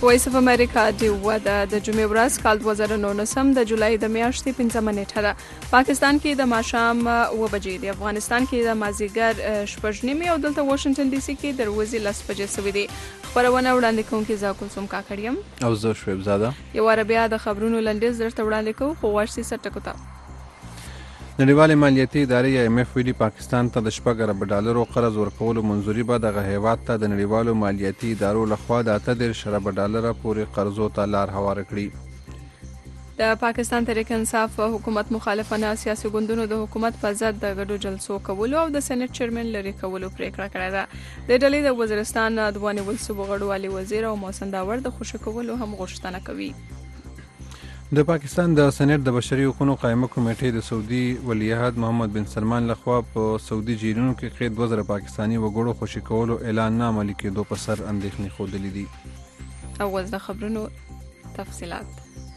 وایس اف امریکا ډیوه د جمعې ورځ کال 2019 د جولای د میاشتې 15 نیټه ده. پاکستان کې د ماښام 9 بجې دي، افغانستان کې د مازیګر 6:30 او دلته واشنگټن ډي سي کې د ورځې 10 بجې سوي دي. خبرونه وړاندې کوونکي زه کلثوم کاکړ او زه شعیب زاده. یو بیا د خبرونو لنډیز درته وړاندې کوو، خو واښي سټکو ته. نړیوالې مالیاتي ادارې IMF ویلي پاکستان ته د 6 ارب ډالرو قرض ورکولو منظوري به دغه هیواد ته د نړیوالو مالیاتي ادارو لخوا د 18 ارب ډالره پورې قرضو ته لار هواره کړي. د پاکستان تحریک انصاف حکومت مخالفانه سیاسي ګوندونو د حکومت په ضد د ګډو جلسو کولو او د سېنات چیرمن لري کولو پریکړه کړې ده. د ډلې د وزیرستان د ونیول صوبې غړو علي وزیر او محسن داور د خوشی کولو هم غوښتنه کوي. د پاکستان د سېنات د بشري حقوقو قائمه کمیټې د سعودي ولیعهد محمد بن سلمان لخوا په سعودي جیلونو کې قید 2000 پاکستانی وګړو خوشی کولو اعلان نه عملي کېدو په سر اندېښنې ښودلې دي. اول د خبرونو تفصيلات.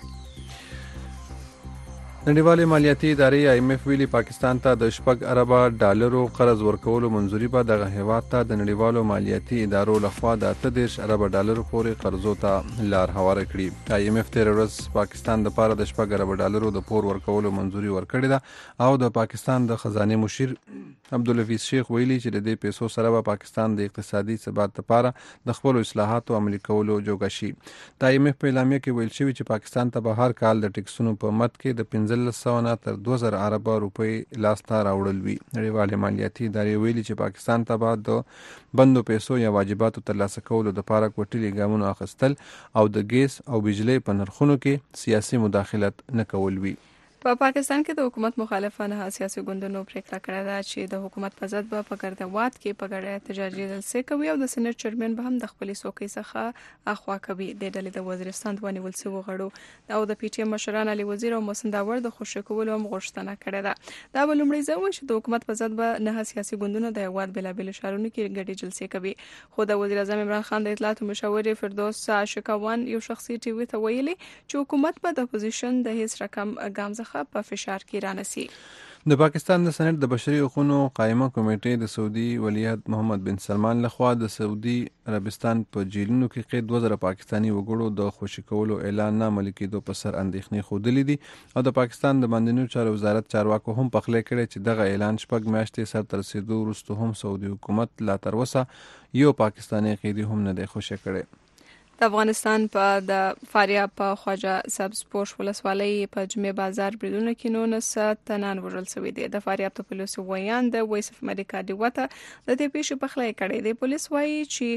نړیوالې مالیاتي ادارې IMF ویلي پاکستان ته د 6 ارب ډالرو قرض ورکولو منظوري به دغه هیواد ته د نړیوالو مالیاتي ادارو لخوا د 18 ارب ډالرو پورې قرضو ته لار هواره کړي. IMF تیر ورځ پاکستان د پاره د 6 ارب ډالرو د پور ورکولو منظوري ورکړې ده او د پاکستان د خزانه مشیر عبدالحفیظ شیخ ویلي چې د دې پیسو سره به پاکستان د اقتصادي ثبات لپاره د خپل اصلاحاتو عملي کولو جوګه شي. د IMF په اعلامیه کې ویل شوی چې پاکستان ته به هر کال د ټیکسونو په مد کې د 1500 نه تر 2000 ارب روپۍ لاس ته راوړل وي. نړیوالې مالیاتي ادارې ویلي چې پاکستان ته به د بندو پیسو یا واجباتو ترلاسه کولو لپاره کوټلي ګامونه اخیستل او د ګیس او بجلی په نرخونو کې سیاسي مداخلت نه کول وي. په پاکستان کې د حکومت مخالفانه سیاسي ګوندونو پریکړه کړې ده چې د حکومت په ضد به په ګردوات کې په ګډه احتجاجي جلسې کوي او د سېنات چیرمن به هم د خپل څوکۍ څخه اخوا کوي. د ډلې د وزیرستان د ونیول شوی غړو او د PTM مشران علي وزیر او محسن داور د خوشی کولو هم غوښتنه کړې ده. دا به لومړی ځل وي چې د حکومت په ضد به نه سیاسي ګوندونو د هیواد بېلابېلو ښارونو کې ګډې جلسې کوي. خو د وزیر اعظم عمران خان د اطلاعات مشاور فردوس عاشقوان یو شخصي ټي وي ته ویلي چې حکومت به د اپوزیشن د هیڅ رقم ګام څخه په فشار کې رانسي. د پاکستان د سېنات د بشري حقوقو قائمه کمیټې د سعودي ولیعهد محمد بن سلمان لخوا د سعودي عربستان په جیلونو کې قید 2000 پاکستانی وګړو د خوشی کولو اعلان نه عملي کېدو په سر اندېښنې ښودلې دي او د پاکستان د باندنیو چارو وزارت چارواکو هم پخلی کړی چې دغه اعلان 6 میاشتې سر تر رسیدو وروسته هم سعودي حکومت لا تر اوسه یو پاکستانی قیدی هم نه دی خوشی کړی. د افغانستان په د فاریاب په خواجه سبز پوش ولسوالۍ په جمعې بازار بریدونو کې 19 تنان وژل شوي دي. د فاریاب ته پولیسو ویان د وایس اف امریکا ډیوه ته د دې پیښې پخلی کړی دی. پولیس وایي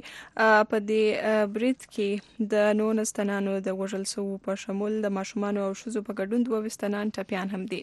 چې په دې برید کې د 19 تنانو د وژل شوو په شمول د ماشومانو او ښځو په ګډون 22 تنان ټپیان هم دي.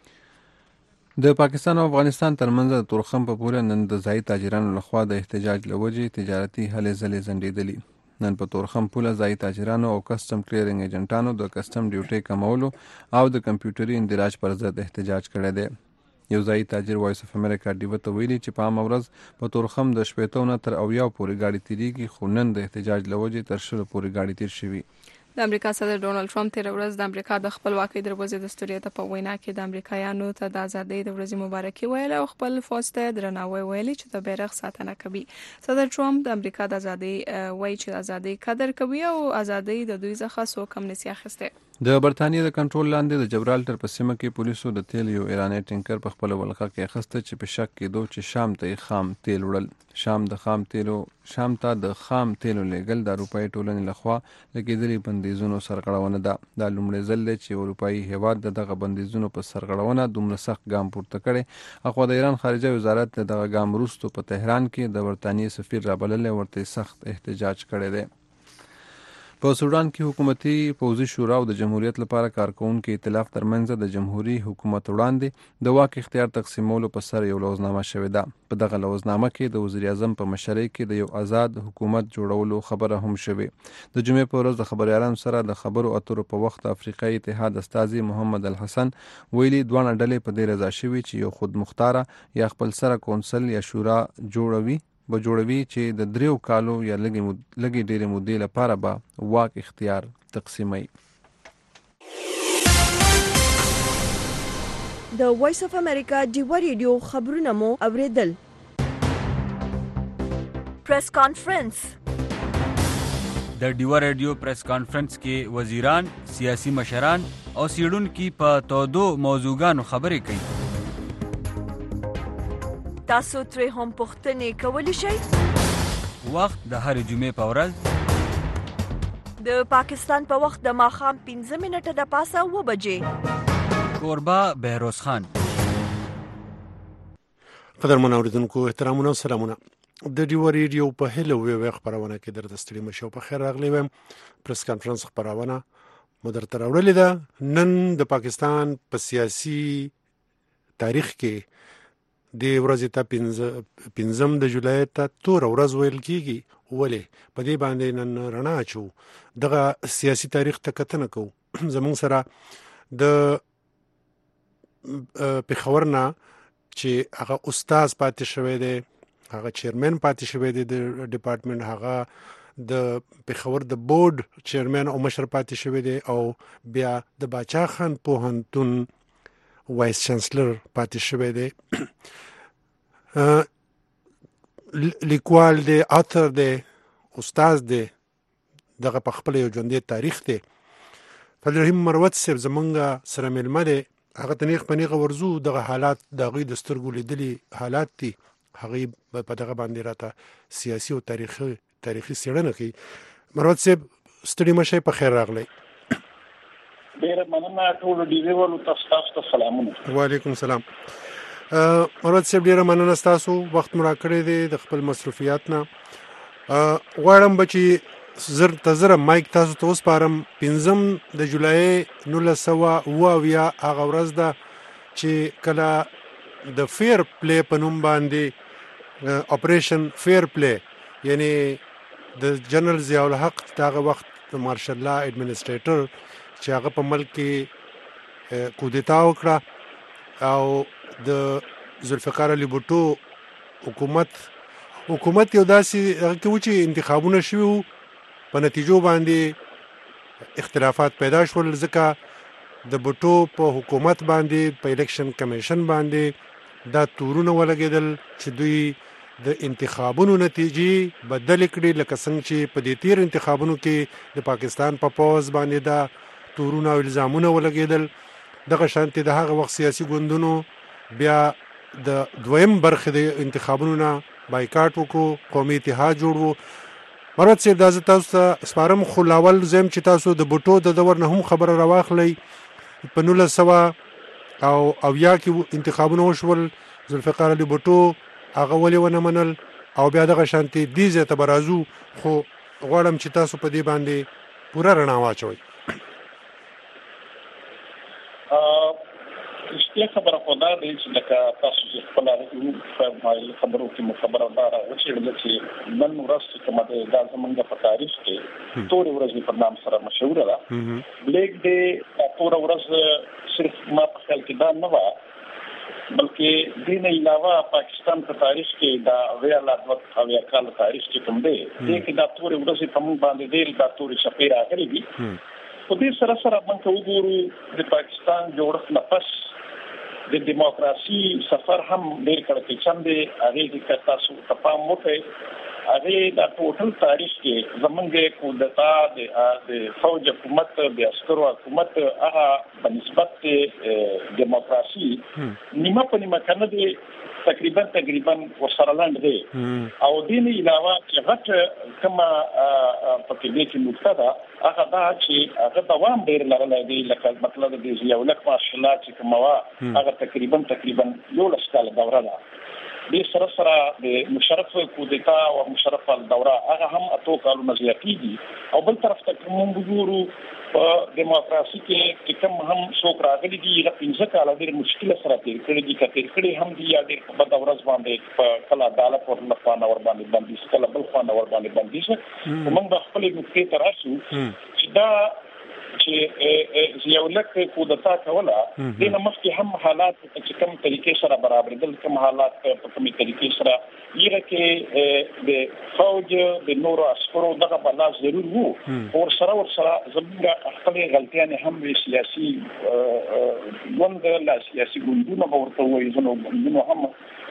د پاکستان او افغانستان ترمنځ د تورخم په پوره نن د ځایي تاجرانو لخوا د احتجاج لوجې تجارتي هلې ځلې ځنډېدلې. نن په تورخم پوله ځایي تاجرانو او کسټم کلیرینګ ایجنټانو د کسټم ډیوټي کمولو او د کمپیوټري اندراج پر ضد احتجاج کړی دی. یو ځایي تاجر وایس اف امریکا ډیوه ته ویلي چې په عامه ورځ په تورخم د 80 نه تر 90 پورې ګاډي تیریږي، خو نن د احتجاج لوجې تر 100 پورې ګاډي تیر شوي. د امریکا صدر ډونالد ټرمپ تیر ورځ د امریکا د خپلواکۍ دروازې د ستوریته په وینا کې د امریکایانو ته د ازادۍ د ورځې مبارکي ویل او خپل فوج ته درناوی ویلي چې د بیرغ ساتنه کوي. صدر ټرمپ د امریکا د ازادۍ وایي چې ازادۍ قدر کوي او ازادۍ د دوی څخه څوک هم نشي اخیسته. د برتانیې د کنټرول لاندې د جبرالټر په سیمه کې پولیسو د تیل یو ایرانی ټینکر په خپل ولقه کې اخیسته چې په شک کې دوه چې شام ته خام تیل وړل. شام ته د خام تیلو لیږل د اروپایي ټولنې لخوا لګېدلې بندیزونو سرغړونه ده. دا لومړی ځل دی چې اروپایي هیواد دغه بندیزونو په سرغړونه دومره سخت ګام پورته کړی. اخوا د ایران خارجه وزارت دغه ګام وروسته په تهران کې د برتانیې سفیر رابللی ورته سخت احتجاج کړی دی. په سودان کې حکومتي پوځي شورا او د جمهوریت لپاره کارکونکو ائتلاف ترمنځ د جمهوریت حکومت وړاندې د واک اختیار تقسیمولو په سر یو لوزنامه شوې ده. په دغه لوزنامه کې د وزیر اعظم په مشرۍ کې د یو آزاد حکومت جوړولو خبره هم شوې. د جمعې په ورځ د خبريالانو سره د خبرو اترو په وخت افریقایي اتحاد استازي محمد الحسن ویلي دوه ډلې په دې رضا شوي چې یو خود مختاره یا خپل سره کونسل یا شورا جوړوي چې د 3 کالو یا لګي ډېرې مودې لپاره به واک اختیار تقسیمي. د وایس اف امریکا ډیوه ریډیو خبرونه مو اوریدل. پریس کانفرنس د ډیوا ریډیو پریس کانفرنس کې وزیران، سیاسي مشران او څېړونکي په تودو موضوعګانو خبرې کوي. تاسو ترې هم پوښتنې کولی شئ. وخت د هرې جمعې په ورځ د پاکستان په وخت د ماښام 15 منټه د پاسه 7 بجې. کوربه بهروز خان. قدرمن اوریدونکو احترامونه او سلامونه. د ډیوا ریډیو په هلو وی خبرونه کې درته ستړي مشو په خیر راغلی وم. پریس کانفرنس خبرونه مو درته راوړلې ده. نن د پاکستان په سیاسي تاریخ کې د ورځې ته 15 د جولای ته تور ورځ ویل کیږي. ولې په دې باندې نن رڼا اچو دغه سیاسي تاریخ ته کتنه کوو. زموږ سره د پېښور نه چې هغه استاد پاتې شوی دی، هغه چیرمن پاتې شوی دی د ډپارټمنټ، هغه د پېښور د بورډ چیرمن او مشر پاتې شوی دی، او بیا د باچا خان پوهنتون وایس چانسلر پاتې شوی دی. لیکوال دی، اتر دی، استاد دی، دغه په خپل یو ژوندی تاریخ دی. فضلرحیم مروت صاحب زمونږ سره میلمه دی. هغه ته نیغ په نیغه ورځو دغه حالات د هغوی د سترګو لیدلي حالات دي. هغوی په دغه باندې راته سیاسي او تاریخي څېړنه کوي. مروت صاحب ستړي مه شئ، په خیر راغلی. ډېره مننه ټولو ډیویوالو ته ستاسو ته سلامونه. وعلیکم سلام. مروت صاحب ډېره مننه ستاسو وخت مو راکړی دی د خپل مصروفیات نه. غواړم به چې زر ته زره مایک تاسو ته وسپارم. 15 د جولای 1978 هغه ورځ ده چې کله د فیر پلی په نوم باندې اپریشن فیر پلی، یعنی د جنرال ضیاء الحق دغه وخت د مارشل لا ایڈمنسټریټر چې هغه په ملک کې کودتا وکړه او د ذوالفقار علي بوټو حکومت یو داسې هغه کې و چې انتخابونه شوي وو، په نتیجو باندې اختلافات پیدا شول، ځکه د بوټو په حکومت باندې په الیکشن کمیشن باندې دا تورونه ولګېدل چې دوی د انتخابونو نتیجې بدل کړي، لکه څنګه چې په دې تیر انتخابونو کې د پاکستان په پوز باندې دا تورونه او الزامونه ولګېدل. دغه شانتي د هغه وخت سیاسي ګوندونو بیا د دویم برخې د انتخابونو نه بایکاټ وکړو، قومي اتحاد جوړ وو. مروت صاحب دا زه تاسو ته سپارم، خو لاول زم چې تاسو د بوټو د دور نه هم خبره راواخلئ. په 1900 کې انتخابونه وشول، ذوالفقار علي بوټو هغه ولې ونه منل، او بیا دغه شانتي دې ځای ته به راځو، خو غواړم چې تاسو په دې باندې پوره رڼا واچوئ. رښتیا خبره خو دا دی چې لکه تاسو چې خپله خبرو کې مو خبره دا راوچېړله چې نن ورځ چې کومه دی دا زمونږ په تاریخ کې تورې ورځې په نام سره مشهوره ده. بلیک ډے توره ورځ صرف ما په خیال کې دا نه وه، بلکې دې نه علاوه پاکستان په تاریخ کې دا 20 کال تاریخ چې کوم دی دې کې دا تورې ورځې په موږ باندې ډېر دا تورې څپې راغلي دي. په دې سره موږ ته وګورو د پاکستان جوړښت نه پس د دیموکراسي سفر هم ډېر کړکېچن دی. هغې کې تاسو ته پام وکړئ، هغې دا ټوټل تاریخ کې زمونږ کودتا د فوج حکومت د عسکرو حکومت هغه په نسبت دیموکراسي نیمه په نیمه که نه دی، تقریبا ورسره لنډ دی. او دې نه علاوه چې غټ کومه پکې دې کې نقطه ده هغه دا چې هغه دوام ډېر لرلی دی، لکه مطلب د ضیاء الحق ماشاءالله چې کومه وه هغه تقریبا 11 کاله دوره ده. دې سره د مشرف کودتا او مشرف دوره هغه هم 8 کالونه زیاتېږي. او بل طرف ته موږ وګورو په دیموکراسي کې چې کوم هم څوک راغلي دي هغه 15 کاله ډېر مشکله سره تېر کړي دي، که تېر کړي هم دي یا ډېر په بده ورځ باندې په کله عدالت ورخوا نه ورباندې بندیز، کله بل خوا نه ورباندې بندیز. خو موږ به خپلې نقطې ته راشو چې دا چې ضیاء الحق کودتا کوله دې نه مخکې هم حالات چې کوم طریقې سره برابرېدل، کوم حالات په کومې طریقې سره یغه کې د فوج د نورو عسکرو دغه بلا ضرور وو. ورسره زموږ خپلې غلطیانې هم وي، سیاسي ګوند لا سیاسي ګوندونه به ورته وایي، ځینو ګوندونو هم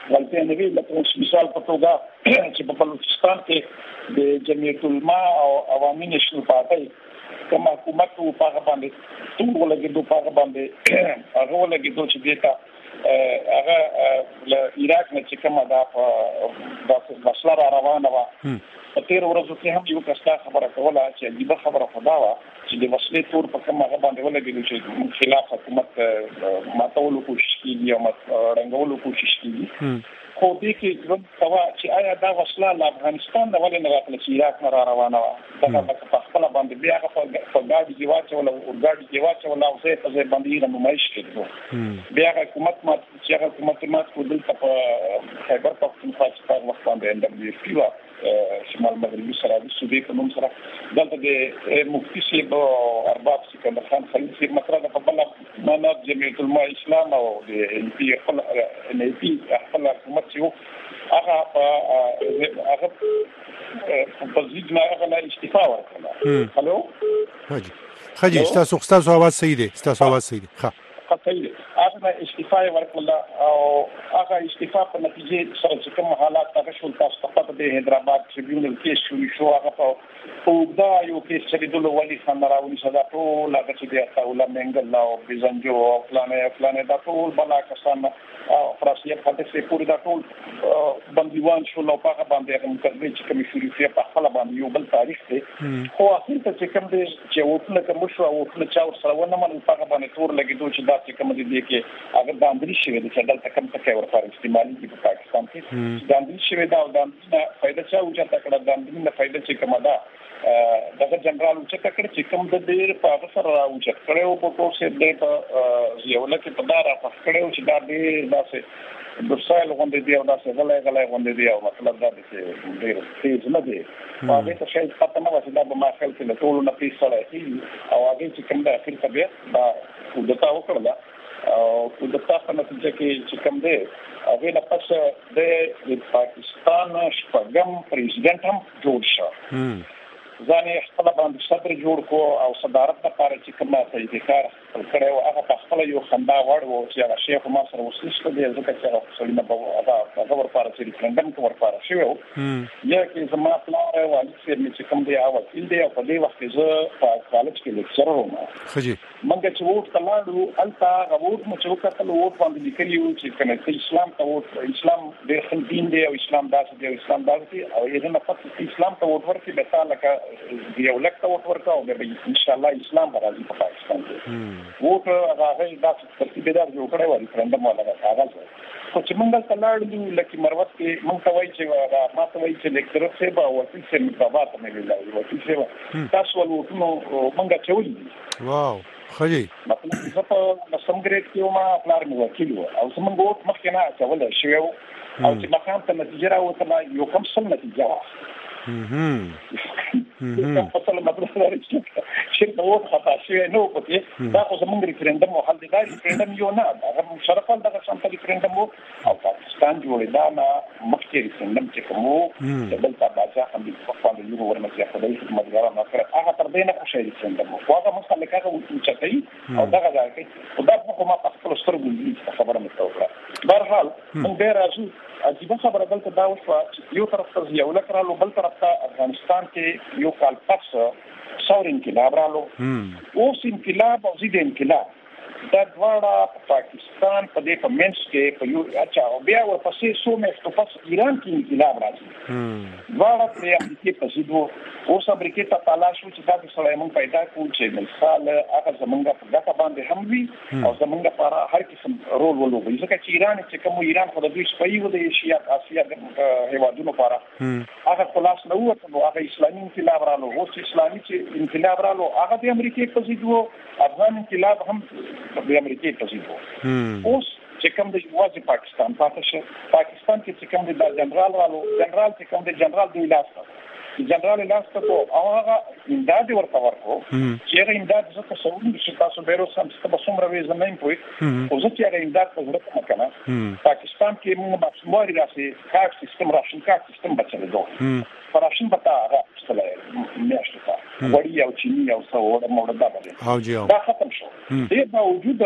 غلطي نه وی لکه مثال په توګه چې په بلوچستان کې د جمعیت العلماء او عوامي نېشنل پارټي کوم حکومت په هغه باندې ټول ولګېدو په هغه باندې هغه ولګېدو چې دیتا هغه له عراق نه چې کومه دا په مسله را روانه وه په تېرو ورځو کې هم یو کس دا خبره کوله چې عجیبه خبره خو دا وه چې د وسلې تور په کوم هغه باندې ولګېدو چې خلاف حکومت ماتولو کوشش کېږي او ړنګولو کوشش کېږي خو دې کې ژوند کوه چې آیا دا وسله له افغانستان نه ولې نه راتله چې عراق نه را روانه وه دغه په خپله باندې بیا هغه په ګاډي کې واچوله اورګاډي کې واچوله او ځای په ځای باندې یې نمایش کېږدو بیا هغه حکومت مات چې هغه حکومت مات کړو دلته په خیبر پښتونخوا چې په وخت باندې NWFP وه شمال مغربي سره د صوبې په نوم سره دلته د مفتي صاحب ارباب سکندر خان خلیل صاحب مطرح ده په بله معنا جمعیت العلماء اسلام او د NP خپل حکومت چې وو هغه په ضد نه هغه استعفا ورکړه. هلو خجي ستاسو आवाज صحیح دی ستاسو आवाज صحیح دی ښه صحیح دی هغه استعفا ورکړه او هغه استعفا په نتیجه سره چې کوم حالات هغه شول تاسو ته پته دی حیدرآباد ټریبیونل کیس شو هغه په دا یو کیس چې د ولی خان راونی صدا ټول هغه چې دی تاوله منګل او بيزنجو او فلانه دا ټول بلا کسان فراسیه پته سي پوری دا ټول بنديوان شو نو په باندې هغه مقدمه چې کوم شروع په خپل باندې یو بل تاریخ دی خو اخر ته چې کوم دی چې وټنه کوم شو او وټنه چا سره ونه من په باندې تور لګیدو چې دا چې کوم دی کې هغه د اندري شوی دی چې دلته کوم څه ورته استعمالي په پاکستان کې د اندري شوی دا او د فائدہ چا وجه تکړه د اندري نه فائدہ چې کومه ده دغه جنرال چې تکړه چې کوم د ډیر په سره راوچ کړو په ټول څه دی په یو لکه په دارا په کړو چې دا ډیر داسې د سایل غونډې دی او داسې غلې غونډې دی او مطلب دا چې ډیر تیز نه دی هغه ته شاید پته نه وځي دا به ما خپل کې ټول نه پیسره او هغه چې کوم د اخر طبيعت دا ودتا وکړه او د تاسو په نتیجه کې چې کوم دی هغه نه پس د پاکستان شپږم پریزیدنت هم جوړ شو ځانې خپل باندې صدر جوړ کو او صدارت لپاره چې کومه تجربه کړو هغه په خپل یو خندا وړ وو چې هغه شیخ ما سره وسیسته دی ځکه چې هغه سړی نه په هغه ورپاره چې ریفرندم کې ورپاره شوی وو یا کې زما پلان او چې کوم دی او وکیل دی او په دې وخت کې زه په کالج کې لیکچر وم خجي منګه چې ووټ کلاړو التا غوټ مو چې وکړل ووټ باندې لیکلی وو چې کنه اسلام ته ووټ اسلام د خپل دین دی او اسلام داسې دی اسلام داسې او یې نه پاتې اسلام ته ووټ ورکړي به تعالی یو لکه ووټ ورکاو به ان شاء الله اسلام راځي په پاکستان کې ووټ هغه داسې ترتیب دار جوړ کړی و ریفرندم ولا هغه خو چې موږ تلاړو لکه مروت کې موږ ته وایي چې ما ته وایي چې لیکچر څه به وکیل څه مطابقت نه ویلای وکیل څه تاسو ولوټونو موږ چولې واو خجي مطلب زه په سم ګریډ کې ما خپل مو وکیل او زمونږ ووټ مخکې نه چولې شو او چې مخام ته نتیجه راوته یو کوم څه نتیجه فصل مطلب چې نو خطا شوی نو پکې دا خو زمونږ ریفرندم او حل دی دا ریفرندم یو نه دا مشرفال دغه شانت ریفرندم او پاکستان جوړې دا نه مخکې ریفرندم چې کوم د بل تابعه هم د خپل یو ورمځه خدای خدمتګاران کړ هغه تر دې نه خوشی ریفرندم خو هغه مسله هغه چټي او دغه ځای کې او دا په ما په خپل سترګو خبره متوقع بهرحال موږ ډیر راځو عجیبه خبره دلته دا وشوه چې یو طرف ته یو لکرالو بل طرف ته افغانستان کې یو کال پس ثور انقلاب رالو اوس انقلاب او ضد انقلاب دا دواړه پاکستان په دې په منځ کې په یو اچھا او بیا ورپسې څو میاشتو پس ایران کې انقلاب راځي دواړه په امریکا په ضد اوس امریکا ته تلاش و چې دا د سلیمان پیدا کول چې مثال هغه زمونږ په دغه باندې هم وي او زمونږ لپاره هر قسم رول ولوبي ځکه چې ایران چې کوم ایران خو د دوی سپي و د ایشیا اسیا هیوادونو لپاره هغه خلاص نه وته نو هغه اسلامي انقلاب رالو اوس اسلامي چې انقلاب رالو هغه د امریکا په ضد و افغان انقلاب هم د امریکا په ضد و اوس چې کوم د واځي پاکستان پاکستان کې چې کوم د جنرال رالو جنرال چې کوم د جنرال دی لاسته جنرال لاسته کو هغه امداد ورته ورکو چې هغه امداد زه تصور چې تاسو به روسم څه به څومره وي زمين پوي او زه چې هغه امداد په ضرورت نه کنه پاکستان کې موږ ماکسیموري راسي کارت سیستم راشن کارت سیستم بچل دو فراشن بتا هغه څه میاشته وړي او چینی او څو وړه موړه دا باندې دا ختم شو دې باوجود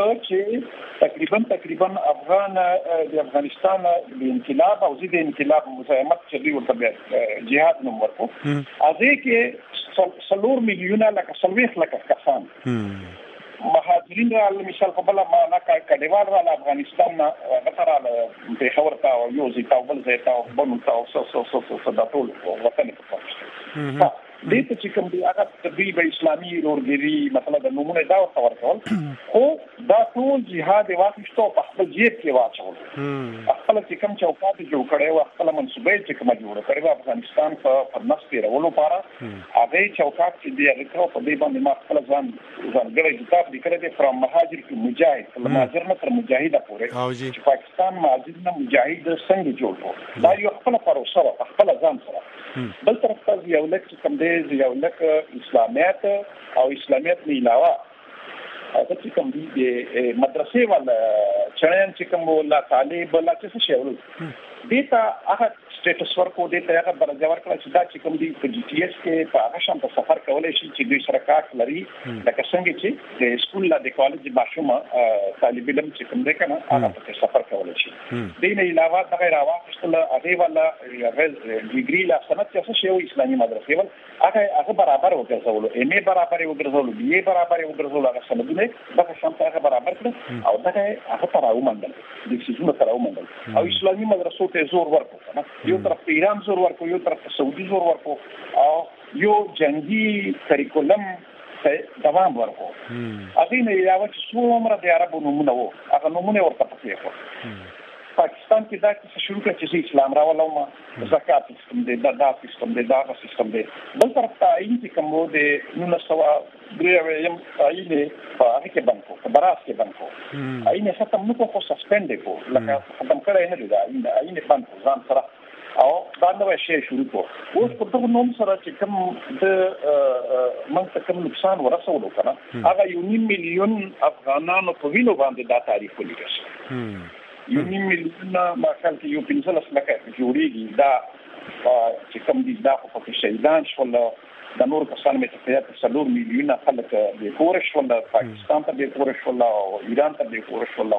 چې تقریبا افغان د افغانستان د انقلاب او د انقلاب مزاحمت چې ورته جهاد نوم ورکو هغه کې 3 میلیونه لکه کسان مهاجرین را مثال په بل معنا کډوال را افغانستان غتراله په خبر تا او یو ځای تا بل ځای تا بنو تا او څه د ټول وطن په پښه دې ته چې کوم دی هغه تدریب اسلامي ورګری مثلا د نمونه دا ورکول خو دا ټول جهاد واخیستو په خپل جیب کې واچول خپل چې کوم چوکاټ جوړ کړي او خپل منسوبې چې کوم جوړ کړي افغانستان په نسبت ورولو لپاره هغه چوکاټ چې دی هغه په دې باندې ما خپل ځانګړی کتاب لیکلی دی فرام مهاجر to مجاهد مهاجر نه تر مجاهد پورې چې پاکستان مهاجر نه مجاهد څنګه جوړ کړو دا یو خپل پروسه خپل ځان سره بل طرف ته یو لکه کوم دی یو لکه اسلامیت او اسلامیت نه علاوه هغه چې کوم دی د مدرسې ولا چړیان چې کوم ولا طالب ولا څه شی ول دیتا هغه سټیټس ورکو دیتا هغه درجه ورکړه چې دا چې کوم دی په جی ټی ایس کې په هغه شان په سفر کولای شي چې دوی سره کارت لري لکه څنګه چې د سکول لا د کالج ماشومه طالب علم چې کوم دی کنه هغه په سفر کولای شي دې نه علاوه دا غیر واخصله هغه ولا ډیګری لا سنت څه شی اسلامي مدرسې ول هغه برابر وګرځول ام ای برابر وګرځول بی ای برابر وګرځول هغه سندونه دا شان هغه برابر کړ او دا هغه تراو مندل د سيزونو تراو مندل او اسلامي مدرسو ته زور ورکړه یو طرف ایران زور ورکو یو طرف سعودي زور ورکو او یو جنگي کریکولم دوام ورکو هغه نه یو چې څومره د عربو نمونه وو هغه نمونه ورته پکې وو پاکستان کې دا څه شروع کړ چې اسلام راولم زکات سیستم دی دا سیستم دی دا سیستم دی بل طرف ته چې کوم د 1903 یم ایله په هغه کې بنکو په براس کې بنکو ایله ختم نو کو سسپند کو لکه ختم کړی نه دی دا ایله بنکو ځان سره او دا نو شی شروع کو اوس په دغه نوم سره چې کوم د منځ کوم نقصان ورسولو کنه هغه 1 میلیون افغانانو په وینو باندې دا تاریخ ولیکل 1 میلیون ما خیال کې یو 15 لکه جوړیږي دا چې کوم دي دا په شهیدان شول د نور کسان مې ته 3 میلیون خلک د کورش ول پاکستان ته د کورش ول او ایران ته د کورش ول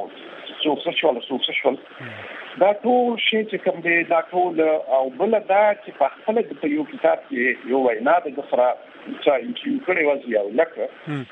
څو شول دا ټول شی چې کوم دی دا ټول او بل دا چې په خپل د یو کتاب کې یو وینا د سره چې انټریو کړی و یو لکه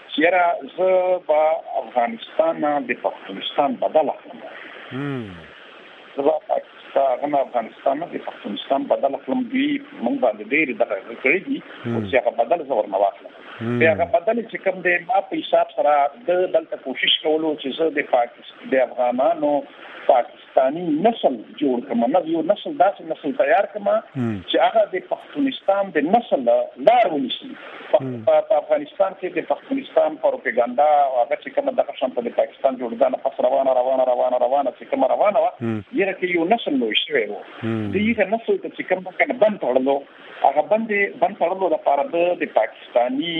چې زه په افغانستان د پاکستان بدل اخلم زه په افغانستان د پاکستان بدل اخلم دی موږ باندې ډېر دغه کړی دي چې هغه بدل زور نه واخلم بیا هغه بدل چې کوم دی ما په حساب سره د دلته کوشش کولو چې زه د پاکستان د افغانانو پاکستانی نسل جوړ کړم نو یو نسل داسې نسل تیار کړم چې هغه د پښتونستان د نسل لار ونیسي په افغانستان کې د پښتونستان پروپاګاندا هغه چې کوم د قشم په پاکستان جوړدانه پس روانه چې کوم روانه و یره کې یو نسل نو شوی وو دغه نسل چې کوم کنه بند تړلو هغه بند تړلو لپاره د پاکستانی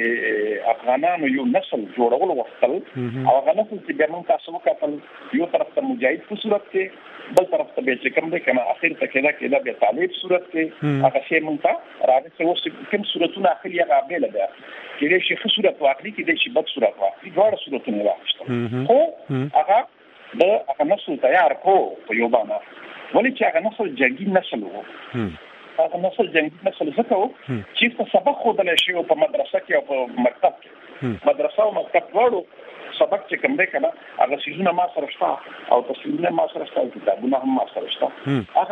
د افغانانو یو نسل جوړول وختل او هغه نسل چې به موږ تاسو وکړل یو طرف ته مجاهد په صورت کې بل طرف ته به چې کوم د کنه اخر ته کېدا به طالب صورت کې هغه شی مونږ ته راځي چې کوم صورتونه اخر یې قابل ده چې د شي صورت واقعي کې د شي بد صورت واقعي ډېر صورتونه واخیستل خو هغه د نسل تیار کو په یو باندې ولې چې هغه نسل جنگي نسل وو هغه نسل جنگي نسل زکه وو چې څه سبق خودل شي په مدرسه کې او په مکتب کې مدرسه او مکتب وړو سبق چې کوم دی کنه هغه سيزونه ما سره شته او تصویرونه ما سره شته کتابونه هم ما سره شته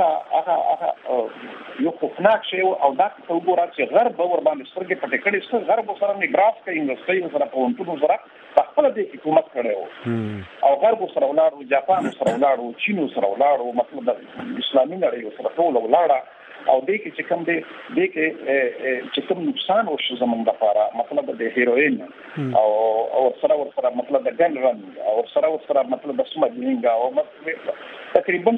هغه یو خوفناک شی او دا ته وګورئ چې غرب ور باندې سترګې پټې کړې څه غرب سره نګراف کوي انګلیسي سره په ونټونو سره خپل د حکومت کړو او غرب سره ولاړو جاپان سره ولاړو چین سره ولاړو مطلب د اسلامي نړۍ سره ټول ولاړه او دې کې چې کوم دې کې چې کوم نقصان وشو زمونږ لپاره مطلب د هیروین او سره مطلب د ګن رن او سره مطلب د سمګلینګ او تقریبا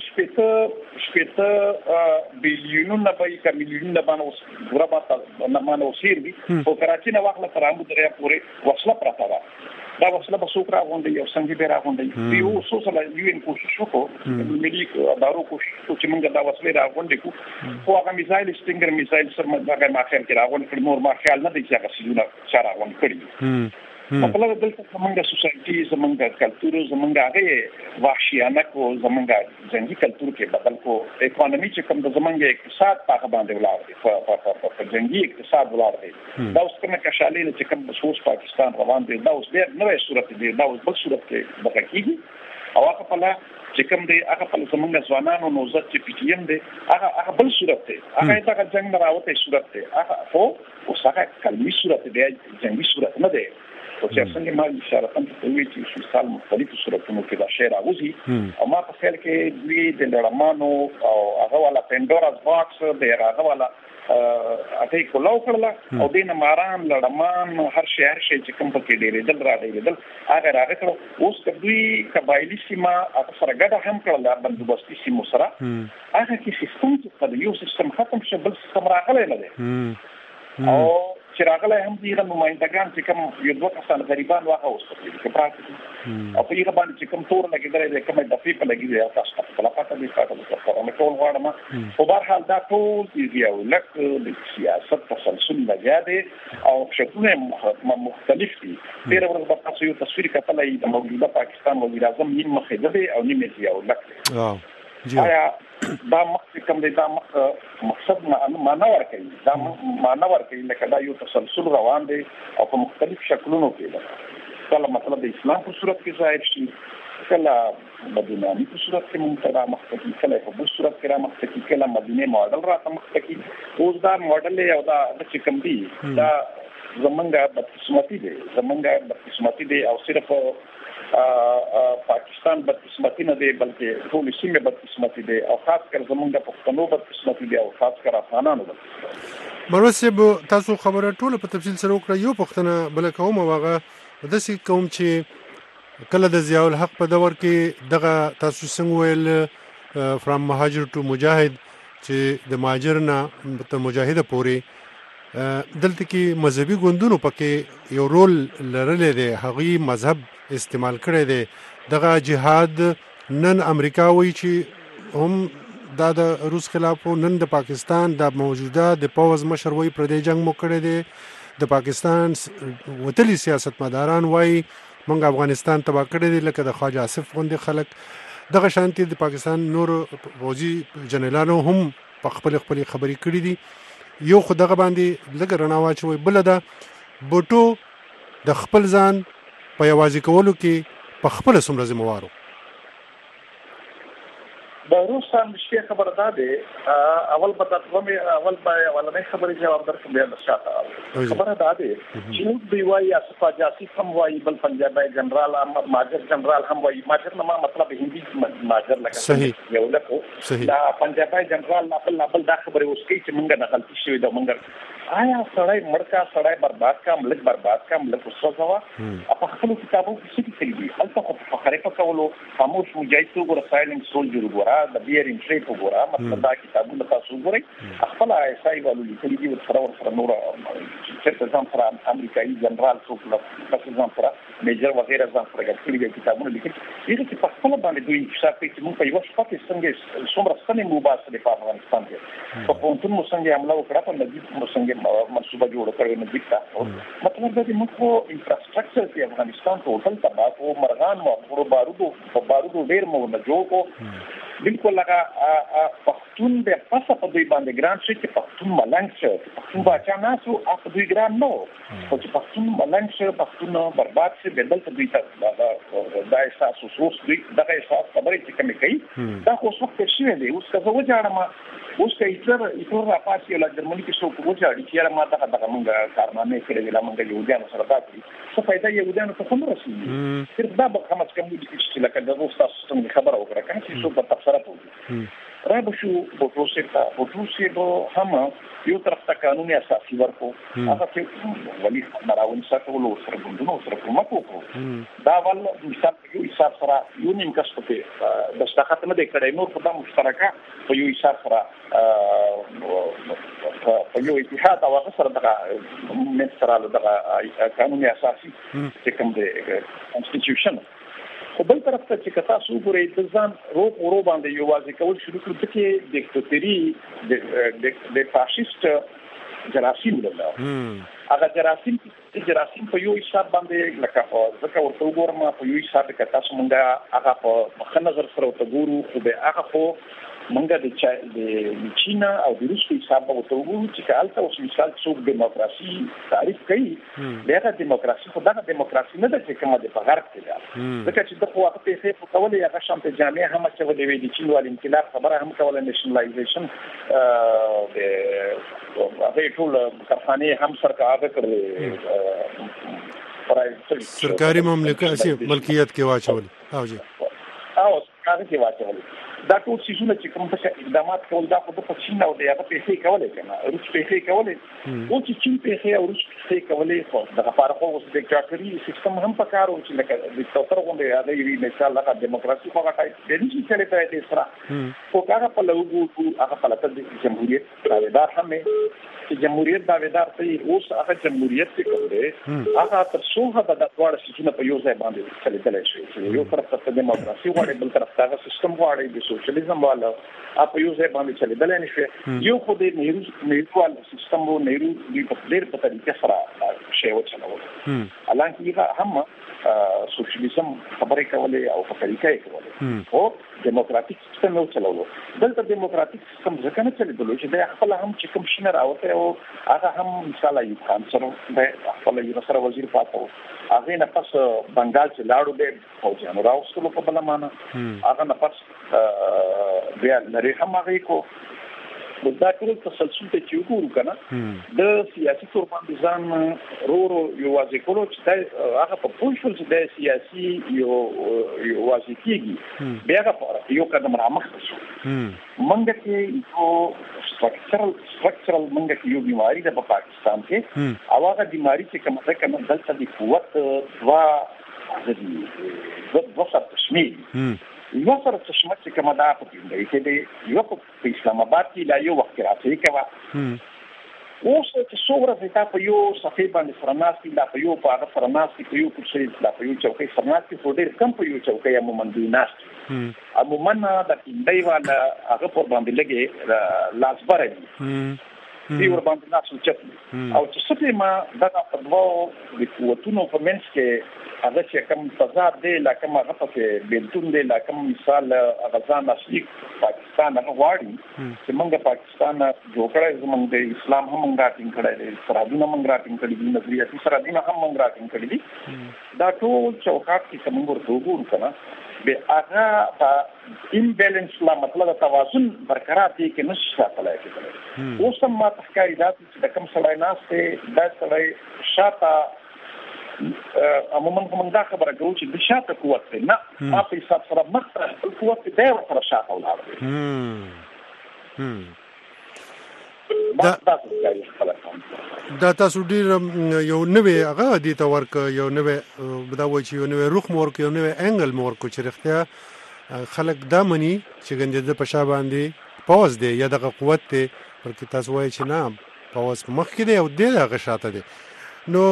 80 بیلیونونه به میلیونونه باندې ورته نه مانو سیربي او کراچي نه واخله تر امو دریا پورې وصله پراته ده دا وصله به څوک راغونډي او څنګه به راغونډي یو سوسله یو ان کوشش وکړو ملي ادارو کوشش وکړو چې موږ دا وصله راغونډي کو خو هغه میزایل سټینګر میزایل سره هغه ما خیر کې راغونډ کړ نور ما خیال نه دی چې هغه سيزونه چاره راغونډ کړی مطلب دلته زمونږ سوسایټي زمونږ کلتور زمونږ هغه وحشیانه کو زمونږ جنگي کلتور کې بدل کو اکانومي چې کوم د زمونږ اقتصاد په باندې ولاړ دی په جنگي اقتصاد ولاړ دی دا اوس کومه کشالې چې کوم بسوس پاکستان روان دی دا اوس ډېر نوې صورت دی دا اوس بل صورت کې بقیږي او هغه په لا چې کوم دی هغه په زمونږ ځوانانو نوزت چې پی ټی ایم دی هغه بل صورت دی هغه دا جنگ راوته صورت دی هغه خو اوس هغه کلمي صورت دی جنگي صورت نه دی او چې څنګه ما اشاره کوم چې چې سوسال مختلفو صورتونو کې دا شی راوځي او ما په خیال کې دوی د لړمانو او هغه والا پندوراز باکس د هغه والا اته کولاو کړل او دین ماران لړمان هر شي چې کوم پکې ډېرې دل را ډېرې دل هغه راغله اوس دوی قبایلی سیمه هغه سره ګډه هم کړل بندوبستي سیمه سره هغه کې سیستم چې یو سیستم ختم شو بل سیستم راغلی نه دی او چې راغلی هم دغه نمائندګان چې کوم یو دوه کسان غریبان واغه اوسېږي چې پراته او په یوه باندې چې کوم تور لګیدل د کومه د پیپل لګیدل او تاسو په لپاره دې کارونه کوي ټول غواړم په بهر حال دا ټول یو لک د سیاست تسلسل لګیاده او شکلونه مختلف دي ډېر ورځ په تاسو یو تصویر کتلای د موجوده پاکستان وزیر اعظم نیم مخه ده او نیم یې یو لک آیا دا کوم دی دا مقصد معنا ورکوي دا معنا ورکوي لکه دا یو تسلسل روان دی او په مختلف شکلونو کې ده کله مطلب د اسلام په صورت کې ظاهر شي کله مدینانی په صورت کې منتدا مختلف کله په بل صورت کې را مختلف کله مدینه ماډل راته مختلف اوس دا ماډل او دا چې کوم دی دا زمونږه بدقسمتي دی او صرف پاکستان بدقسمتي نه دی بلکې ټول سیمه بدقسمتي دی او خاص کر زمونږ پښتنو بدقسمتي دی او خاص کر افغانانو مروسب تاسو خبره ټول په تفصیل سره وکړه یو پښتنه بل کوم واغه داسې کوم چې کله د ضیاء الحق په دور کې دغه تاسو څنګه ویل فرام مهاجر ټو مجاهد چې د مهاجر نه ته مجاهد پورې دلته کې مذهبي ګوندونو پکې یو رول لرلې دی هغه مذهب استعمال کړی دی دغه جهاد نن امریکا وایي چې هم دا د روس خلاف نن د پاکستان د موجوده د پوز مشر وایي پر دې جنگ مو کړی دی د پاکستان وتلی سیاستمداران وایي مونږ افغانستان تبا کړی دی لکه د خواجه آصف غوندې خلک دغه شانتي د پاکستان نور فوجي جنرالانو هم په خپل خبرې کړې دي یو خو دغه باندې لږ رڼا واچوي بل دا بوټو د خپل ځان په یوازې کولو کې په خپل څومره ذمہوارو د روسان شي خبر ده اول به اولنې خبرې جواب درکړم بیا نشاته خبره ده چې دوی وايي اسفا جاسي هم وايي بل پنجابي جنرال ماجر جنرال هم وايي ماجر نه مطلب هندي ماجر لکه یو لکه دا پنجابي جنرال بل دا خبره اوس کې چې موږ نه غلطي شوې ده موږ آیا سړی مړکا سړی برباد کا ملک برباد کا ملک وسوځوا په خپل کتابو کې څه کړي دي هلته خو په خره په کولو خاموش مجاهد وګوره سایلنت سولجر وګوره د بیر ان شي وګوره مطلب دا کتابونه تاسو وګورئ خپل ایسای والو لیکلي دي ور نور چې ځان سره امریکایي جنرال څوک له ځان سره میجر وغیرہ ځان سره کړي کتابونه لیکلي دي چې په خپل باندې دوی انکشاف کوي چې موږ په یو شپه کې څنګه څومره ستنې مباحثه په افغانستان کې په پونتون مو څنګه عمله وکړه په نجیب مو څنګه منصوبه جوړ کړو نجیب تا مطلب دا چې موږ په انفراستراکچر کې افغانستان ټوټل تباہ او مرغان او بارودو ډیر مو نه جوړ کو بالکل لکه پښتون د پاسه په دوی باندې ګران شي چې پښتون ملنګ شي پښتون باچا ناسو اپ دوی ګران نو او چې پښتون ملنګ شي پښتون برباد شي بدل ته دوی ته دا احساس اوس دوی دغه احساس خبرې چې کوم کوي دا خو څه څه شي دی اوس که زه وځم اوس که ایتر راپاسي ولا جرمني کې څوک وځي چې ما دغه موږ کارنامه کړې ولا موږ یو ځان سره تاسو څه فائدہ یو ځان ته کوم رسېږي صرف دا به کوم څه کوم دي چې لکه د دوست څخه خبره وکړه کنه چې څوک په تفسیر کوي رابشو بوتروسي به هم یو طرف ته قانوني اساسي ورکو هغه چې ولی مراون ساتلو سره ګوندونو سره کومک وکړو دا ول مثال یو حساب سره یو نیم کس په د شتاخت نه د کړي نور په مشترکه په یو حساب سره په یو اتحاد او سره دغه منسترالو دغه قانوني اساسي چې کوم د کانستیټیوشن خو بل طرف ته چې کتا سو ګورې د ځان ورو باندې یو واځي کول شروع کړو چې دیکتاتوري د فاشیست جراثیم له هغه جراثیم په یو حساب باندې لکه ځکه ورته وګورم په یو حساب کې تاسو مونږه هغه په خنظر سره وګورو خو به هغه په مونږ د چینا او د روس په حساب ورته وګورو چې کالته اوس مثال څوک دیموکراسي تعریف کوي دغه دیموکراسي خو دغه دیموکراسي نه ده چې کومه د غرب کې ده ځکه چې د وخت په څیر په کولې هغه شانته جامع هم چې ولې د چین ول انقلاب خبره هم کوله نېشنلایزیشن هغه ټول کارخانه هم سرکار کړې سرکاري ملکیت کې واچول او سرکاري کې واچول دا ټول سيزونه چې کوم څه اقدامات کول دا خو د چین او د هغه پیسې کولای کنه روس پیسې کولای او چې چین پیسې او روس پیسې کولای خو د لپاره خو د ډیکټاتوري سیستم هم پکارو چې لکه د ډیکټاتور غونډه یادې وی مثال لکه دیموکراسي په غټای د دې چې چلے ته سره خو هغه په لوګو هغه په لته د جمهوریت داویدار هم چې جمهوریت داویدار ته اوس هغه جمهوریت څخه کوي هغه تر څو د ډاټوړ سيزونه په یو ځای باندې چلے تللی شي یو طرف ته دیموکراسي غواړي بل طرف ته سیستم غواړي سوشلیزم والا اپ یو ځای باندې چلے دلای نشي یو خو د نیروال سیستم وو نیرو د ډېر په طریقه سره شی وچلو حالانکه هم سوشلیزم خبرې کولې او په طریقه یې کولې او دیموکراتیک سیستم یو چلولو دلته دیموکراتیک سیستم ځکه نه چلیدلو چې د خپل هم چې کوم شنه راوته او هغه هم مثال ایوب خان سره د خپل یو سره وزیر پاتو هغه نه پس بنگال چې لاړو د فوجانو راوستلو په بل معنا هغه نه پس بیا لري هم هغه کو دا ټول تسلسل ته چې وګورو کنه د سیاسي قربان ځان رورو یو واځي کولو چې هغه په پوښتنه چې د سیاسي یو واځي کیږي بیا یو قدم را مخ شو منګه کې یو سټرکچرل منګه کې یو بیماری ده په پاکستان کې او هغه بیماری چې کومه ده کنه دلته د قوت وا سره تشمیل یو سره چشمه چې کومه ده په دې کې دی یو په اسلام آباد کې لا یو وخت راځي کوا اوس چې څوره زیاته په یو صفه باندې فرناسي لا په یو په هغه فرناسي په یو څه لا په یو چوکۍ فرناسي په ډېر کم په یو چوکۍ عموما دوی ناست عموما د دې والا هغه په باندې لګي لاس باري دی ور باندې ناسو چت او چې څه ما دغه په دوه د قوتونو په منځ کې هغه چې کوم تضاد دی لکه ما هغه کې بنتون دی لکه مثال غزان اصلي پاکستان هغه واړي چې موږ پاکستان جوړ کړی زموږ د اسلام هم موږ راټینګ کړی دی سرحدونه موږ راټینګ کړی دي نظریاتي سرحدونه هم موږ راټینګ کړی دي دا ټول چوکاټ کې موږ ورته وګورو کنه به هغه په امبالانس لا مطلب توازن برقرار دی کې نشي ساتلای کېږي اوس هم ما تخکاری دا چې کوم سړی ناشته دا سړی شاته عموما کوم دا خبره کوي چې د شاته قوت دی نه ما په حساب سره مخته قوت دی ورته شاته ولاړ دی دا تاسو ډیر یو نوې هغه دي تا ورک یو نوې دا وایي چې یو نوې روخ مور کې یو نوې انګل مور کو چې رښتیا خلک دا مني چې ګنده د پښا باندې پاوز دی یا دغه قوت دی ورکه تاسو وایي چې نه پاوز مخ کې دی او دغه شاته دی نو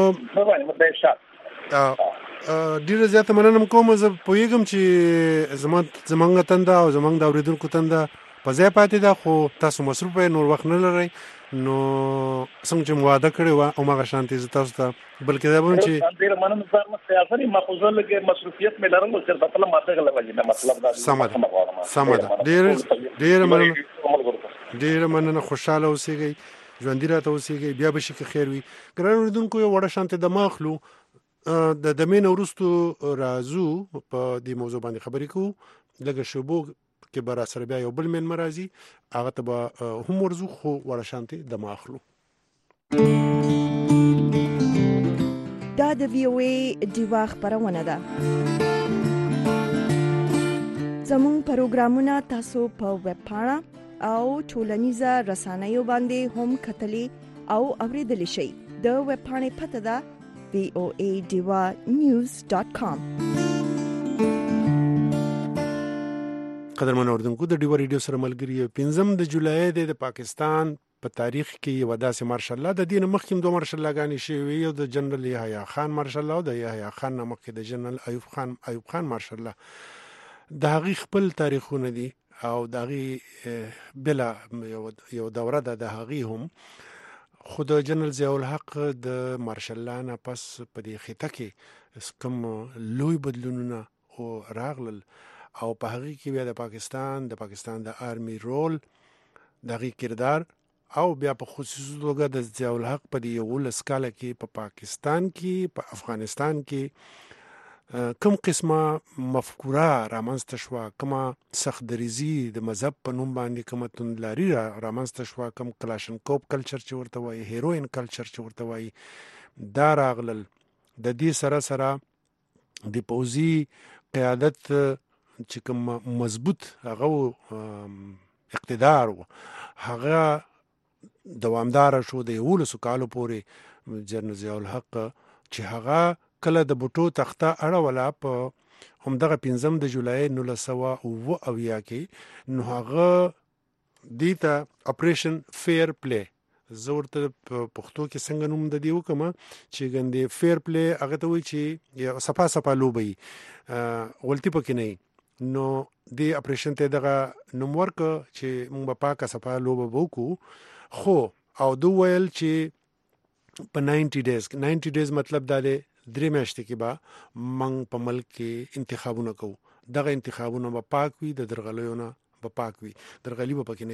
ډیره زیاته مننه کوم زه پوهیږم چې زمونږ تنده او زمونږ د اوریدونکو تنده په ځای پاتې ده خو تاسو مصروف نور وخت نه لرئ نو څنګه چې مواده کړې وه او مغه شانتي زه تاسو ته بلکې دا به چې ډېره مننه ځان مخیافري ما خو زه لږ مصروفیت مې لرم چې په خپله ماته غلا وجه مطلب دا سمه ده ډېره مننه خوشاله اوسئ ژوندي راته اوسېږئ بیا به شي که خیر وي ګران اورېدونکو یو وړه شانتې د ماخلو د دمې نه وروستو راځو په دې موضوع باندې خبرې کوو لږه شیبو کې به راسره بیا یو بل مېلمه راځي هغه ته به هم ورځو خو وړه شانتې د ماخلو دا د وی او ای ډیوا خبرونه ده زموږ پروګرامونه تاسو په ویب پاڼه او ټولنیزه رسنیو باندې هم کتلی او اوریدلی شئ د ویب پاڼې پته ده voadivanews.com قدرمن اوردونکو د ډیوا ریډیو سره ملګری 15 د جولای د پاکستان په تاریخ کې یو داسې مارشل الله د دین مخکې دوه مارشل لاګانی شوی یو د جنرال یحیی خان مارشل الله او د یحیی خان مخکې د جنرال ایوب خان مارشل الله د هغه خپل تاریخونه دي او دغه بلا یو دوره د هغه هم خو د جنرال ضیاء الحق د مارشل لا نه پس په دې خطه کې کوم لوی بدلونونه او راغلل او په هغه کې بیا د پاکستان د آرمي رول دغه کردار او بیا په خصوصي توګه د ضیاء الحق په دې 11 کال کې په پاکستان کې په افغانستان کې کوم قسمه مفکوره رامنځته شوه، کومه سخت دریزي د مذهب په نوم باندې کومه توندلاري رامنځته شوه، کوم کلاشنکوف کلچر چې ورته وایي، هیروین کلچر چې ورته وایي، دا راغلل. د دې سره سره د پوځي قیادت چې کوم مضبوط هغه اقتدار و هغه دوامدار شو د 11 کالو پورې. جنرال ضیاء الحق چې هغه کله د بوټو تخته اړوله په همدغه 5 د جولای 1978 کې، نو هغه دې ته اپریشن فیر پلی، زه ورته په پښتو کې څنګه نوم د دې وکم چې ګندې فیر پلی هغه ته وایي چې صفا صفا لوبه وي، غلطي پکې نه. نو دې اپریشن ته دغه نوم ورک چې موږ په پاکه صفا لوبه وکړو. خو او دوی ویل چې په 90 ډیز مطلب دا دی 3 میاشتې کې به موږ په ملک کې انتخابونه کوو. دغه انتخابونه به پاک وي، د درغلیو نه به پاک وي، درغلي به پکې نه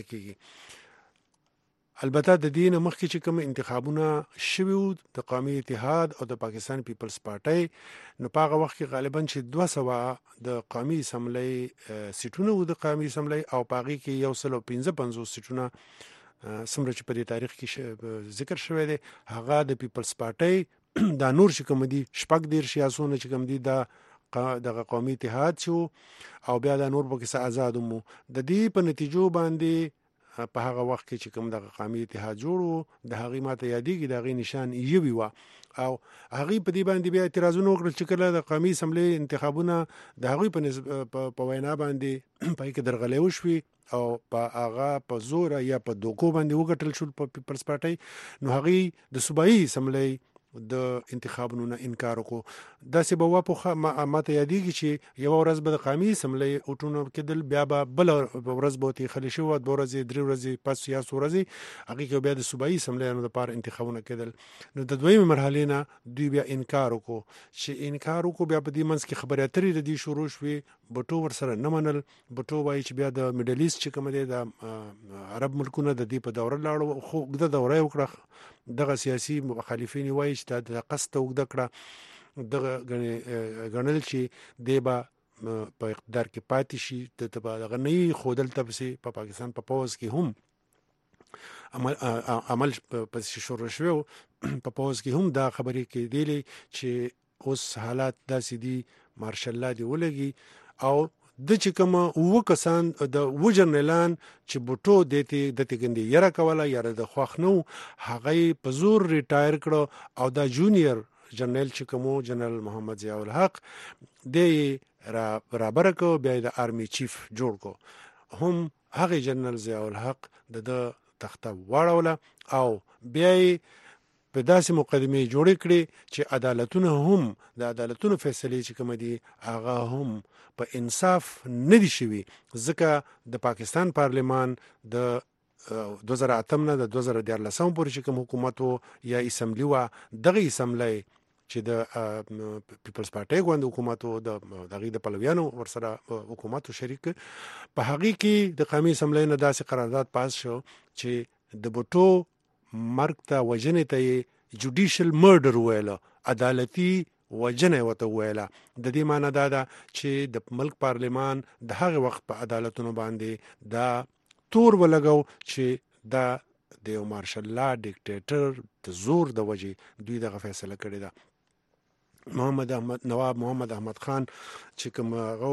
کېږي. البته د دې نه مخکې چې کوم انتخابونه شوي وو د قومي اتحاد او د پاکستان پیپلز پارټۍ، نو په هغه وخت کې غالبا چې 200 د قومي اسمبلی سیټونه وو د قومي اسمبلی، او په هغې کې 155 سیټونه څومره چې په دې تاریخ کې ذکر شوی دی، هغه د پیپلز پارټۍ دا نور چې کوم دي 14 سیاسونه چې کوم دي د قومي اتحاد شو، او بیا دا نور پکې آزاد مو. د دې په نتیجو باندې په هغه وخت کې چې کوم د قومي اتحاد جوړو د هغې ماته یادېږي د هغې نشان یوي وه، او هغې په دې باندې بیا اعتراضونه وکړل چې کله د قومي اسمبلی انتخابونه د هغوی په وینا باندې پای کې درغلۍ وشوي او په هغه په زور یا په دوکو باندې وګټل شول په پیپلز پارټۍ، نو هغې د صوبایي اسمبلی د انتخابونو نه انکار وکړو. داسې به واپخه ماته یادېږي چې یوه ورځ به د قومي اسمبلی اوټونه کېدل، بیا به بله ورځ به ورته خلي شوي 2 ورځې 3 ورځې پس یا څو ورځې هغې کې بیا د صوبایي اسمبلیانو دپاره انتخابونه کېدل. نو د دویمې مرحلې نه دوی بیا انکار وکړو. چې انکار وکړو بیا په دې منځ کې خبرې اترې د دې شروع شوې. بټو ورسره نه منل. بټو وایي چې بیا د میډل ایسټ چې کوم دی د عرب ملکونه د دې په دوره لاړو، خو اوږده دوره یې وکړه. دغه سیاسي مخالفین وایي چې دا د قصد اوږده کړه، دغه ګڼل چې دی به په اقتدار کې پاتې شي، د به دغه نه وي. خو دلته پسې په پاکستان په پوځ کې هم عمل پسې شروع شوی و، په پوځ کې هم دا خبرې کېدلې چې اوس حالات داسې دي، مارشل لا دې ولګي. او د چې کوم 9 کسان د جنرالان چې بوټو دته ګندې یره کوله، یره د خوښ نو، هغه په زور ریټایر کړو، او دا جونیئر جنرال چې کوم جنرال محمد ضیاء الحق د رابر کو بیا د آرمی چیف جوړ کو. هم هغه جنرال ضیاء الحق د تخته واړوله او بیا په داسې مقدمه جوړ کړي چې عدالتونه هم د عدالتونو فیصله چې کوم دي هغه هم په انصاف نه دي شوي، ځکه د پاکستان پارلمان د 2008 نه د 2014 پورې چې کوم حکومت یا اسمبلی و، دغه اسمبلی چې د پیپلز پارټۍ غوند حکومت د دغه د پلویانو ورسره حکومت شریک، په هغه کې د قومي اسمبلی نه داسې قرارداد پاس شو چې د بوټو مرګ ته وژنې ته جوډیشل مرډر ویله، عدالتي وجنه وته ویله. د دې معنی دا ده چې د ملک پارلمان د هغه وخت په عدالتونو باندې دا تور ولګو چې دا د مارشل لا ډیکټیټر د زور د وجې دوی دغه فیصله کړې ده. نواب محمد احمد خان چې کوم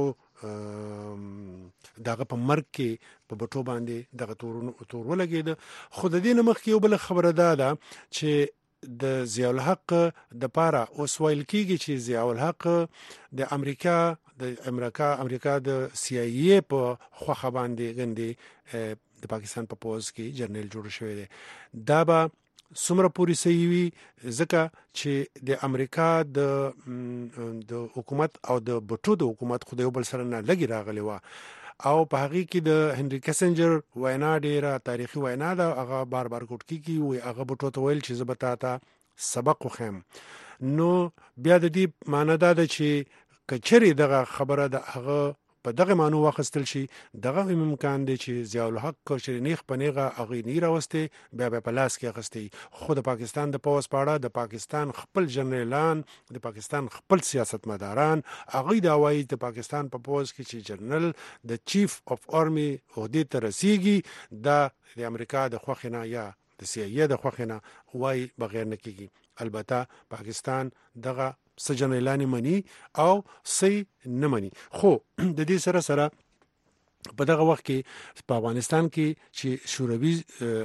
دغه په مرګ کې په بټو باندې دغه تور ولګېده. خو د دې نه مخکې یو بل خبره ده چې د ضیاء الحق د پاره اوس ویل کېږي چې ضیاء الحق د امریکا د سی آی ای په خوخه باندې ګندې د پاکستان په پوز کې جرنیل جوړ شوی دی. دا به څومره پورې صحیح وي، ځکه چې د امریکا د حکومت او د بټو د حکومت خو د یو بل سره نه لګي راغلی وه، او په هغه کې د هنري کسنجر وینا ډیره تاریخي وینا ده، هغه بار بار کوټ کیږي وي هغه بټو ته ویل چې زبتا تا سبق وخم. نو بیا د دې معنی دا ده چې کچري دغه خبره د هغه په دغه مانو واخستل شي، دغه امکان دی چې ضیاء الحق شرینیخ پنیغه اغه نه راوستي بیا په پلاس کې اخستي. خو د پاکستان د پوز پاړه د پاکستان خپل جنرالان، د پاکستان خپل سیاستمداران اغه دا وایي د پاکستان په پوز کې چې جنرال د چیف اف آرمی عہدې ته رسیږي د امریکا د خوخنه یا د CIA د خوخنه وای بغیر نه کیږي. البته پاکستان دغه سجن اعلان منی او سی نه منی. خو د دې سره سره په دغه وخت کې په افغانستان کې چې شوروي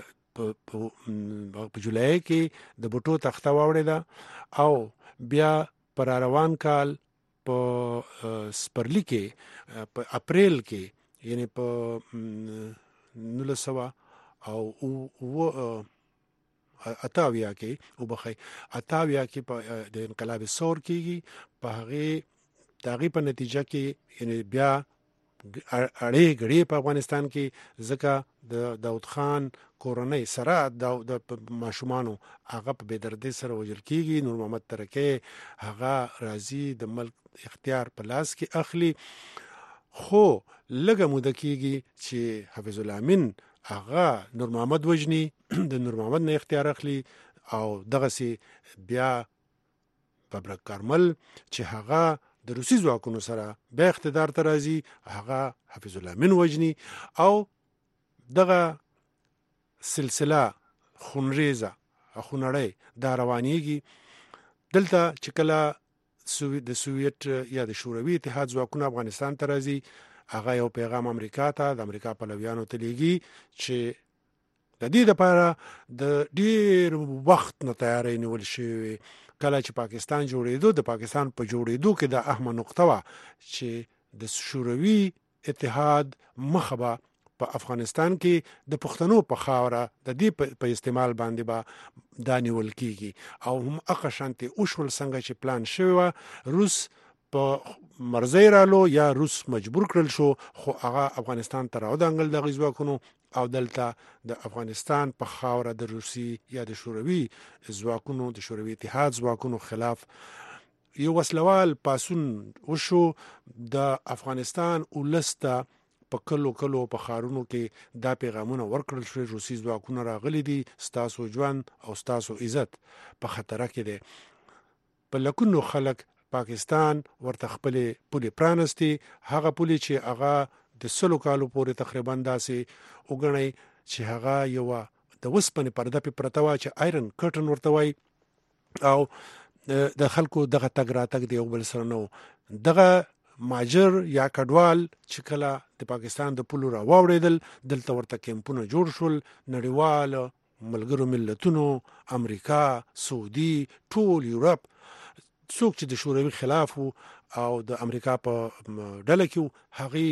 په جولای کې د بوټو تخته واوړې ده او بیا پر روان کال په سپرلی کې په اپریل کې یعنی په 1900 او اتاویا کې او بخي اتاویا کې په د انقلاب ثور کېږي. په هغه تغییر په نتیجه کې یعنی بیا اړې غړې په افغانستان کې ځکه د داود خان کورنۍ سره د ماشومانو هغه په بدردي سره وجل کېږي. نور محمد ترکه هغه راضي د ملک اختیار په لاس کې اخلي. خو لږه موده کېږي چې حفیظ الله امین هغه نور محمد وجنی د نور محمد نه اختیار اخلي او دغه سي بیا ببرک کارمل چې هغه د روسي ځواکونو سره به اقتدار ته راځي هغه حفیظ الله امین وجنی او دغه سلسله خونریزه خونړی دا روانيږي. دلته چې کله د سوویت یا د شوروي اتحاد ځواکونه افغانستان ته راځي هغه یو پیغام امریکا ته د امریکا پلویانو ته لیږي چې د دې لپاره د ډیر وخت نه تیاری نیول شوی. کله چې پاکستان جوړېدو د پاکستان په جوړېدو کې د اهمه نقطه وا چې د شوروي اتحاد مخبه په افغانستان کې د پښتنو په خاوره د دې په استعمال باندې با دانیول کیږي او هم اقا شانتي اوشول څنګه چې پلان شوی روس په مرزي رالو یا روس مجبور کړل شو خو هغه افغانستان ته راو دنګل د غزواکونو او دلته د افغانستان په خاوره د روسي یا د شوروي ځواکونو د شوروي اتحاد ځواکونو خلاف یو وسلوال پاسون وشو. د افغانستان ولسته په کلو په خارونو کې دا پیغامونه ورکړل شو روسي ځواکونه راغلي دي ستاسو ژوند او ستاسو عزت په خطر کې دي. په لکونو خلک پاکستان ورته خپل پولي پرانستي هغه پولي چې هغه د 100 کالو پورې تقریبا داسې وګڼي چې هغه یو د وسپنې پرده په پرتاوه چې آیرن کرټن ورته وای او د خلکو دغه تګ راتګ دی یو بل سره نو دغه ماجر یا کډوال چې کله د پاکستان د پولو را واوړېدل دلته ورته کیمپونه جوړ شول. نړیوال ملګرو ملتونو امریکا سعودي ټول یورپ څوک چې د شوروي خلاف او د امریکا په ډله کې هغه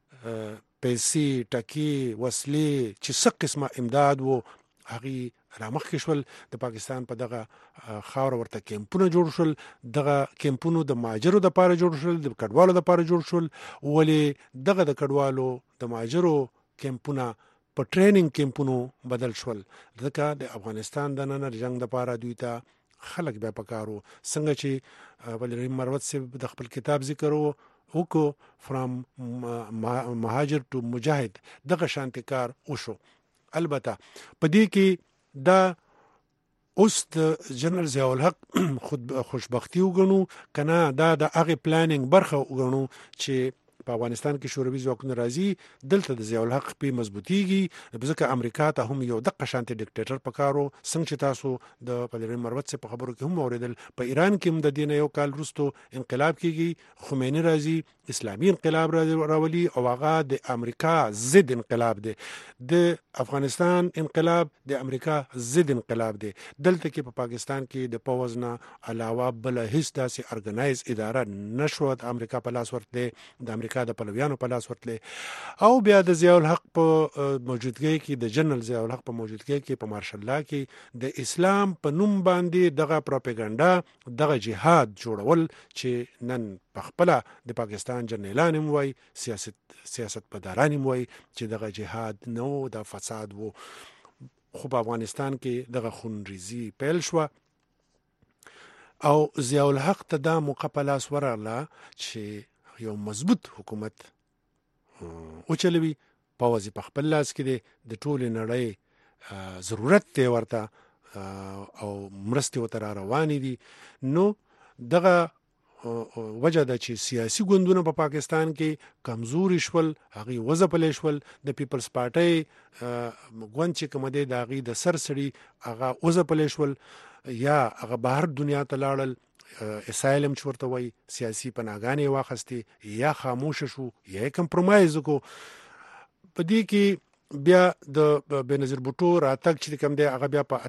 پیسې ټکی وسلې چې څه قسمه امداد وو هغه رامخ کشول. د پاکستان په دغه خاور ورته کیمپونه جوړ شول. دغه کیمپونو د ماجرو د پاره جوړ شول د کډوالو د پاره جوړ شول. ولی دغه د کډوالو د ماجرو کیمپونه په ټریننګ کیمپونو بدل شول. ځکه د افغانستان د نن جنگ د پاره دوی ته خلک بیا پکارو څنګه چې ولري مروت سے د خپل کتاب ذکر وکړو فرام مهاجر ټو مجاهد دغه شانتي کار وشو. البته په دې کې دا اوس د جنرال ضیاء الحق خود خوشبختی وګڼو کنه دا د هغه پلانینګ برخه وګڼو چې په افغانستان کې شوروي ځواکونه راځي دلته د ضیاء الحق په مضبوطیږي ځکه امریکا ته هم یو دغه شانتي ډیکټیټر پکارو څنګه چې تاسو د پلرین مروت سے په خبرو کې هم اوریدل. په ایران کې هم د دین یو کال وروسته انقلاب کیږي خمینی راځي اسلامي انقلاب راولي او هغه د امریکا ضد انقلاب دی. د افغانستان انقلاب د امریکا ضد انقلاب دی. دلته کې په پاکستان کې د پوزنا علاوه بل هیڅ داسې ارګنایز اداره نشو د امریکا په لاس ورته د امریکا امریکا د پلویانو په لاس ورتلې او بیا د ضیاء الحق په موجودګۍ کې د جنرال ضیاء الحق په موجودګۍ کې په مارشل لا کې د اسلام په نوم باندې دغه پروپاګاندا دغه جهاد جوړول چې نن په خپل د پاکستان جنرالان هم وای سیاست مداران هم وای چې دغه جهاد نو د فساد وو خو په افغانستان کې دغه خونریزي پیل شو او ضیاء الحق ته دا موقع په لاس ورغله چې یو مضبوط حکومت وچلوي پوځ په خپل لاس کې د ټول نړۍ ضرورت دی ورته او مرستې ورته را روانې دي نو دغه وجه ده چې سیاسي ګوندونه په پاکستان کې کمزوري شول هغه وځپلې شول د پیپلز پارټي ګوند چې کوم دی د هغه د سرسړي هغه وځپلې شول یا هغه بهر دنیا ته لاړل اسایلم چورته وای سیاسي پناهګانې واخستې یا خاموش شو یا کمپرمایز کو په دې کې بیا د بنظیر بوټو راتګ چې کوم دی هغه بیا په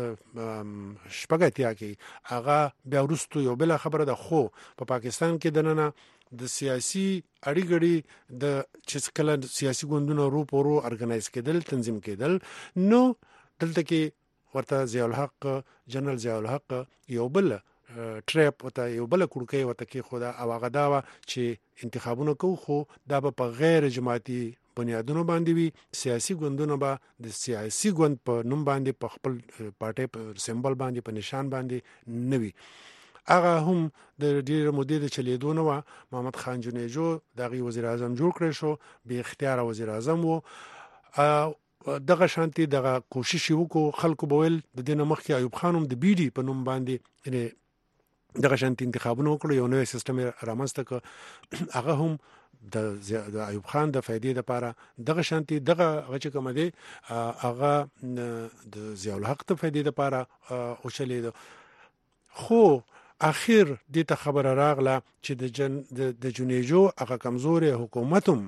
شپږتیا کې هغه بیا ورستو یو بل خبره ده خو په پاکستان کې دننه د سیاسي اړیګړي د چې کله سیاسي ګوندونو روپورو ارګنایز کېدل تنظیم کېدل نو دلته کې ورته ضیاء الحق جنرال ضیاء الحق یو بل ټریپ وته یو بل کړکۍ وته کې خدا او هغه دا چې انتخابونه کوو خو دا په غیر جماعتي بنیادونو باندې وي سیاسي ګوندونه به د سیاسي ګوند په نوم باندې په خپل پارټي په سمبل باندې په نشان باندې نوي هغه هم د ډیر مودې د چلیدو نه و محمد خان جنیجو دغه وزیر اعظم جوړ کړی شو به اختیار وزیر اعظم وو دغه شانتي دغه کوشش وکړو خلکو بویل د دینه مخکې ایوب خان هم د بي ډي په نوم باندې دغه شانتي انتخابونه وکړو یو نوې سیستم رامنځته کړ هغه هم د ایوب خان د فائدې لپاره دغه شانتي دغه غچ کوم دی هغه د ضیاء الحق د فائدې لپاره او چلید خو اخر دې ته خبره راغله چې د جنیجو هغه کمزوري حکومتوم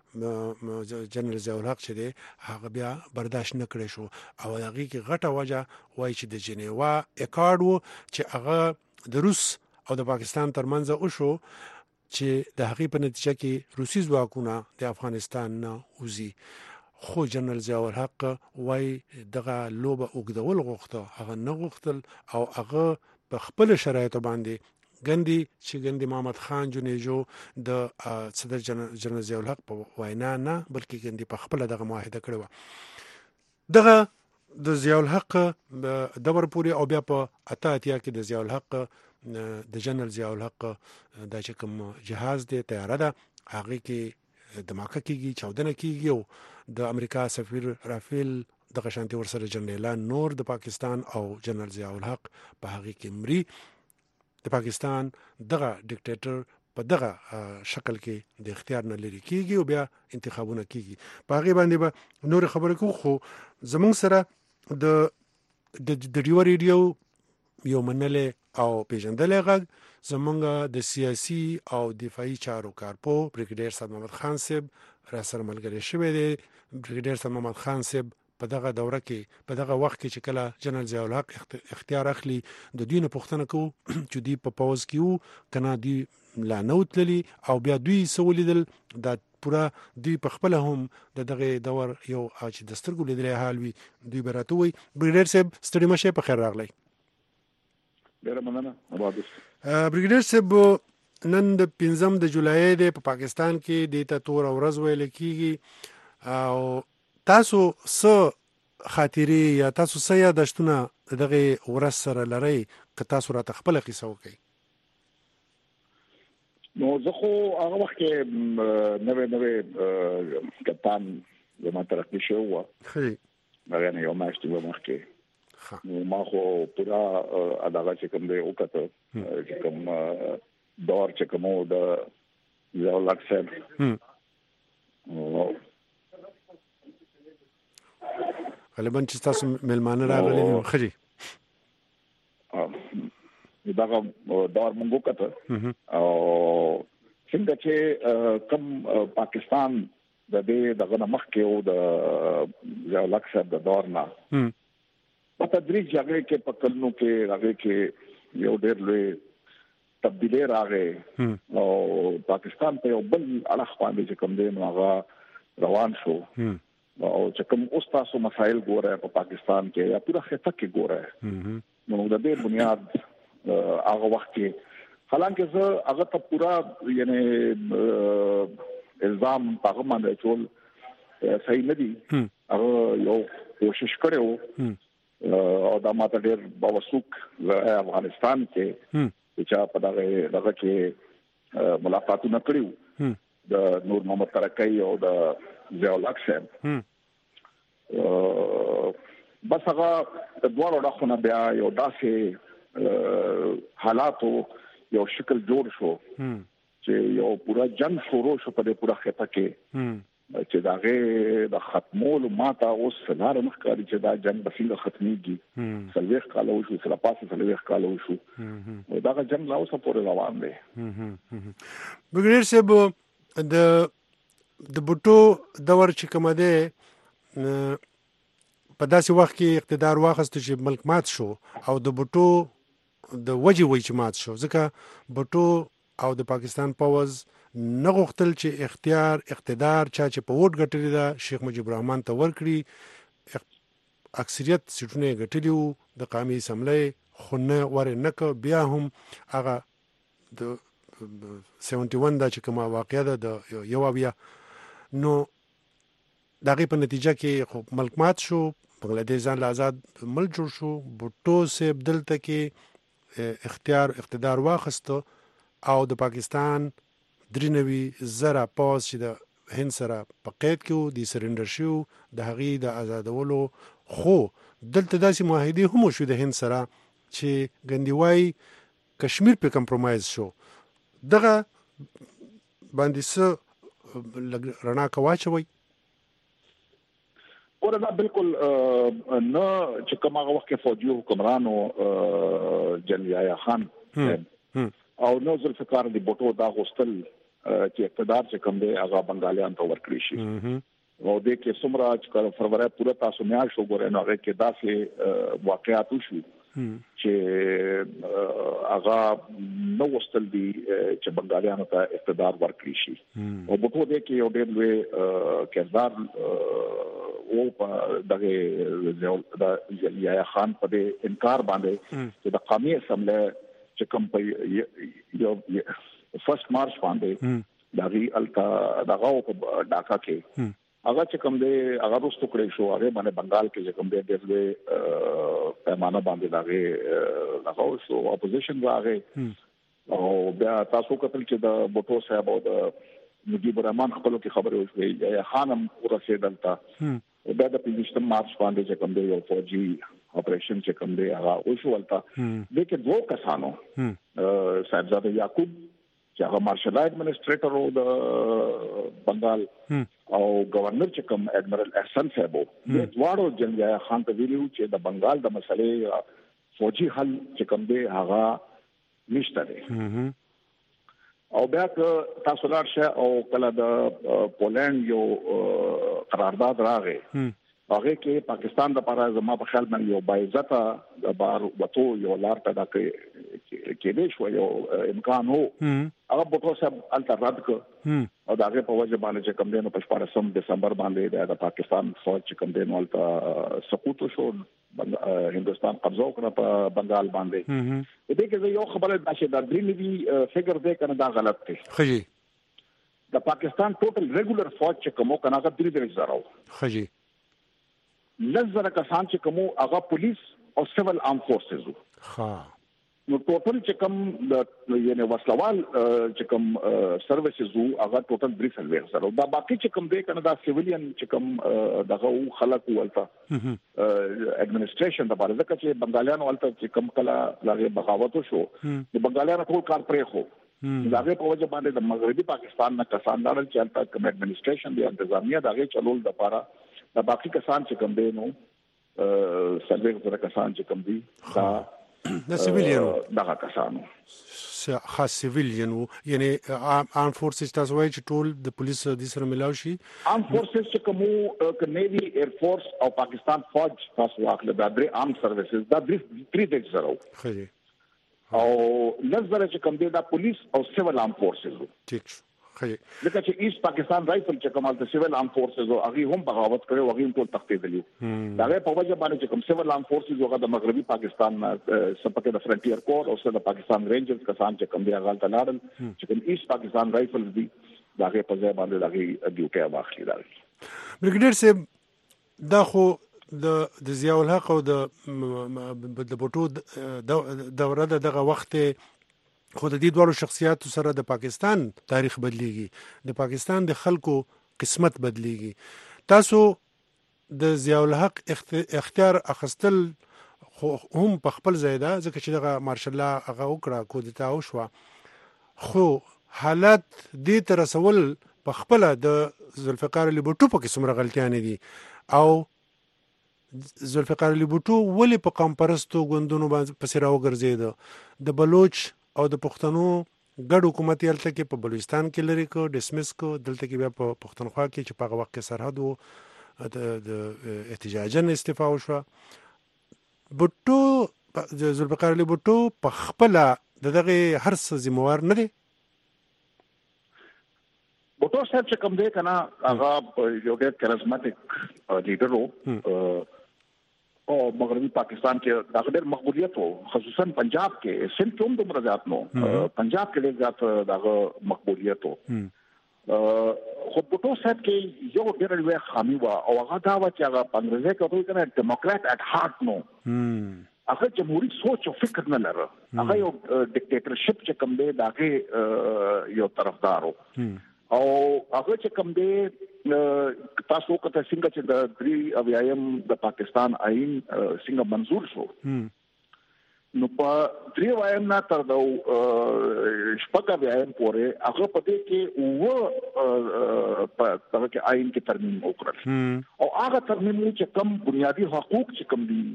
جنرال ضیاء الحق چې دی هغه بیا برداشت نه کړی شو او هغه کې غټه وجه وای چې د جنیوا اکارډ وو چې هغه د روس او د پاکستان ترمنځ او شو چې د هغې په نتیجه کې روسي ځواکونه د افغانستان نه وځي خو جنرال ضیاء الحق وای دغه لوبه اوږدول غوښته هغه نه غوښتل او هغه په خپل شرایطو باندې ګندي چې ګندي محمد خان جنیجو د صدر جنرال ضیاء الحق په وینا نه بلکې ګندي په خپل دغه معاهده کړو دغه د ضیاء الحق دور پوری او بیا په اتیا کې د ضیاء الحق د جنرال ضیاء الحق د چې کوم جهاز دی تیاره ده هغه کې دماکه کیږي چاودنه کیږي او د امریکا سفیر رافیل دغه شانتي ورسره جنرالان نور د پاکستان او جنرال ضیاء الحق په هغه کې مري د پاکستان دغه ډیکټیټر په دغه شکل کې د اختیار نه لري کیږي او بیا انتخابونه کیږي په هغه باندې به نور خبرې کوو خو زمونږ سره د ډیو ریډیو یو منلې او پیژندلې غږ زمونږ د سیاسي او دفاعي چارو کارپو بریګیډیر صاحب محمد خان صاحب را سره ملګری شوی دی بریګیډیر صاحب محمد خان صاحب په دغه دوره کې په دغه وخت کې چې کله جنرال ضیاء الحق اختیار اخلي د دوی نه پوښتنه کوو چې دوی په پوز کې وو کنه دوی لا نو تللی او بیا دوی سولیدل د پورا دوی په خپل هم دغه دور یو چې د سترګو لیدلې حال وي دوی براته وي بریګیډیر صاحب ستړي مشه په خیر راغلی ډیره مننه آباد بریګیډیر صاحب نن د 15 د جولای د پاکستان کې د تور ورځ ویل کیږي او تاسو څه خاطري یا تاسو څه یادښتونه دغه ورځ سره لرئ که تاسو راته خپل قصه وکړئ نو زه خو هغه وخت کې نوې کپتان زما ترقی شو و هغه نه یو ماشت و مخکې نو ما خو پورا اداغه چې کوم دی وکړه چې کوم دور چې کوم د ضیاء الحق صاحب غالبا چې تاسو ملمانه راغلي دي خري دغه دور مونږ وکړه او څنګه چې کوم پاکستان د دې دغه مخکې او د ضیاء الحق صاحب د دور نه په تدریج هغه کې په کلونو کې هغه کې یو ډېر لوی تبدیلی راغې او پاکستان په یو بل اړخ باندې چې کوم دی نو هغه روان شو او چې کوم اوس تاسو مسایل ګوره په پاکستان کې یا پوره خطه کې ګوره نو د دې بنیاد هغه وخت کې حالانکه زه هغه ته پورا یعنی الزام هغه باندې ټول صحیح نه دي هغه یو کوشش کړو او دا ماته ډېر باوسوک افغانستان کې چې په دغه کې ملاقاتونه کړیو د نور محمد ترکی او د ضیاء الحق صاحب بس هغه د دوه ډخونه بیا یو داسې حالاتو یو شکل جوړ شو چې یو پورا جنگ شروع شو په دې پورا خطه کې چې داغه د ختمولو ماته اوس لار مخکاري چې دا جنگ بسنګ ختميږي سلويخ کالو شو سره پاسه سلويخ کالو شو دا جنگ لا اوس پورې روان دی بګړر صاحب د بوټو دور چې کوم دی په داسې وخت کې اقتدار واخست چې ملک مات شو او د بوټو د وجه وای چې مات شو ځکه بوټو او د پاکستان پاوز نه غوښتل چې اقتدار چا چې په ووټ ګټلی دا شیخ مجیب الرحمن ته ورکړي اکثریت سیټونه ګټلی وو د قومي اسمبلی خو نه ورنکه بیا هم هغه د 71 دا چې کومه واقعه ده د یو بیا نو دغه په نتیجه کې خو ملک مات شو بنگلاديش ځان آزاد ملک جوړ شو بوټو سیب دلته کې اقتدار واخسته او د پاکستان 93,000 پاس چې د هند سره په قید کې د سرندر شو د هغې د آزادولو خو دلته داسې معاهدې هم شو د هند سره چې ګندیوای کشمیر په کمپرومایز شو دغه باندې څه رڼا کواچوي ورته بالکل نه چې کوم هغه وخت کې فوجي حکمرانو جنرال خان او نو ذوالفقار دی بوټو دا غوستل چې اقتدار چې کوم دی هغه بنگالیان ته ورکړي شي او د کې سمرا چې فروری پوره تاسو میاش وګورئ نو هغه کې داسې واقعات شو چې هغه نو وستل دي چې بنگالیانو ته اقتدار ورکړي شي او بوټو د کې یو ډېر لوی کردار او په دغه د یا خان په انکار باندې چې د قومي اسمبلی چې کوم په یو فرست مارچ باندې دغه الکا دغه په ډاکا کې هغه چې کوم دی هغه روستو کړی شو هغه باندې بنگال کې چې کوم دی د پیمانه باندې دغه شو اپوزیشن راغی او بیا تاسو کتل چې د بوټو صاحب او د مجیب الرحمن خپلو کې خبرې وشوي یا خانم ورسېدل تا بیا د 15 مارچ باندې چې کوم دی یو فوجي اپریشن چې کوم دی هغه او شو ولتا لیکن دوه کسانو صاحبزاده یعقوب چې هغه مارشل ایڈمنسټریټر او د بنگال او گورنر چې کوم اډمرل احسن صاحب د دواړو جنرال خان ته ویلو چې د بنگال د مسلې فوجي حل چې کوم دی هغه نشته دی او بیا تاسو لارشه او کله د پولند یو قرارداد راغی هغه کې پاکستان د لپاره زما په خیال باندې یو باعزته د بار وته یو لار پیدا کې دې شو یو امکان وو هغه بوټو صاحب التراد کو او داغه په وجه باندې چې کوم دینو په 14 دسمبر باندې د پاکستان فوج چې کوم دینو الته سقوط شو هندستان قبضه وکړه په بنگال باندې دې کې یو خبره ده چې د درې نیوی فګر دې کنه دا غلط دی خجی د پاکستان ټوټل ریګولر فوج چې کومو کنه هغه 3,000 خجی لزر کسان چې کومو هغه پولیس او سیول آرم فورسز ها نو ټوټل چې کوم د یعنی وسلوال چې کوم سروسز هغه ټوټل 3,000 دا باقي چې کوم دی کنه دا سیویلین چې کوم دغه خلک ولته اډمنسټریشن د بارے ځکه چې بنگالیانو ولته چې کوم کله لږه بغاوت شو د بنگالیانو ټول کار پرې خو داغه په وجه باندې د مغربي پاکستان نه کسان لاړل چې البته کوم اډمنسټریشن دی انتظامیه داغه چلول د لپاره د باقي کسان چې کوم دی نو سلوي غره کسان چې کوم دي د سیویلینو دغه کسانو خاص سیویلینو یعنی آرم فورسز تاسو وایي چې ټول د پولیس د سره ملاوي شي آرم فورسز چې کومو نیوی ایر فورس او پاکستان فوج تاسو واخله د درې آرم سروسز دا 3,000 خجی او لږ چې کوم دی دا پولیس او سیول آرم فورسز ټیک شو خیر لکه چې ایست پاکستان رائفل چې کومه د سیول آرم فورسز او هغه هم بغاوت کړو هغه هم ټول تختیدلی دا غي په وجه باندې چې کوم سیول آرم فورسز هغه د مغربي پاکستان سپکه د فرنټیر کور او د پاکستان رینجرز کسان چې کوم دی هغه تلاړل چې کوم ایست پاکستان رائفل دی دا غي په ځای باندې دا غي ډیوټي واخلي دا برګډیر صاحب دا خو د ضیاء الحق او د بوټو دوره دغه وخت خو د دې دوه شخصیاتو سره د پاکستان تاریخ بدلیږي د پاکستان د خلکو قسمت بدلیږي تاسو د ضیاء الحق اختیار اخستل خو هم په خپل ځای ده ځکه چې دغه مارشل الله هغه وکړه کودتا وشوه خو حالات دې ته رسول په خپل د ذوالفقار علي بوټو په څومره غلطیانې دي او ذوالفقار علي بوټو ولې په قوم پرستو ګوندونو باندې پسې راوګرځېده د بلوچ او د پښتنو ګډ حکومت یې هلته کې په بلوچستان کې لري کو ډسمس کو دلته کې بیا په پښتونخوا کې چې په هغه وخت کې سرحد و د احتجاجن استعفا وشوه بوټو ذوالفقار علي بوټو په خپله د دغه هر څه ذمہوار نه دی بوټو صاحب چې کوم دی که نه هغه یو ډېر کرزماتیک لیډر و او مغربي پاکستان کې دا ډېر مقبولیت وو خصوصا پنجاب کې سند کې هم دومره زیات نو پنجاب کې ډېر زیات دا مقبولیت وو خو بوټو صاحب کې یو ډېر لوی خامي وه او هغه دا وه چې هغه په انګریزي کې ورته وایي که نه ډیموکرات اټ هارټ نو هغه جمهوري سوچ او فکر نه لره هغه یو ډیکټیټرشپ چې کوم دی د هغې یو طرفدار و او هغه چې کوم دی تاسو کته څنګه چې د 3 د پاکستان آئین څنګه منظور شو نو په 3 نه تر د شپږ پورې هغه په دې کې په هغه کې آئین کې ترمیم وکړل او هغه ترمیم چې کم بنیادی حقوق چې کم دي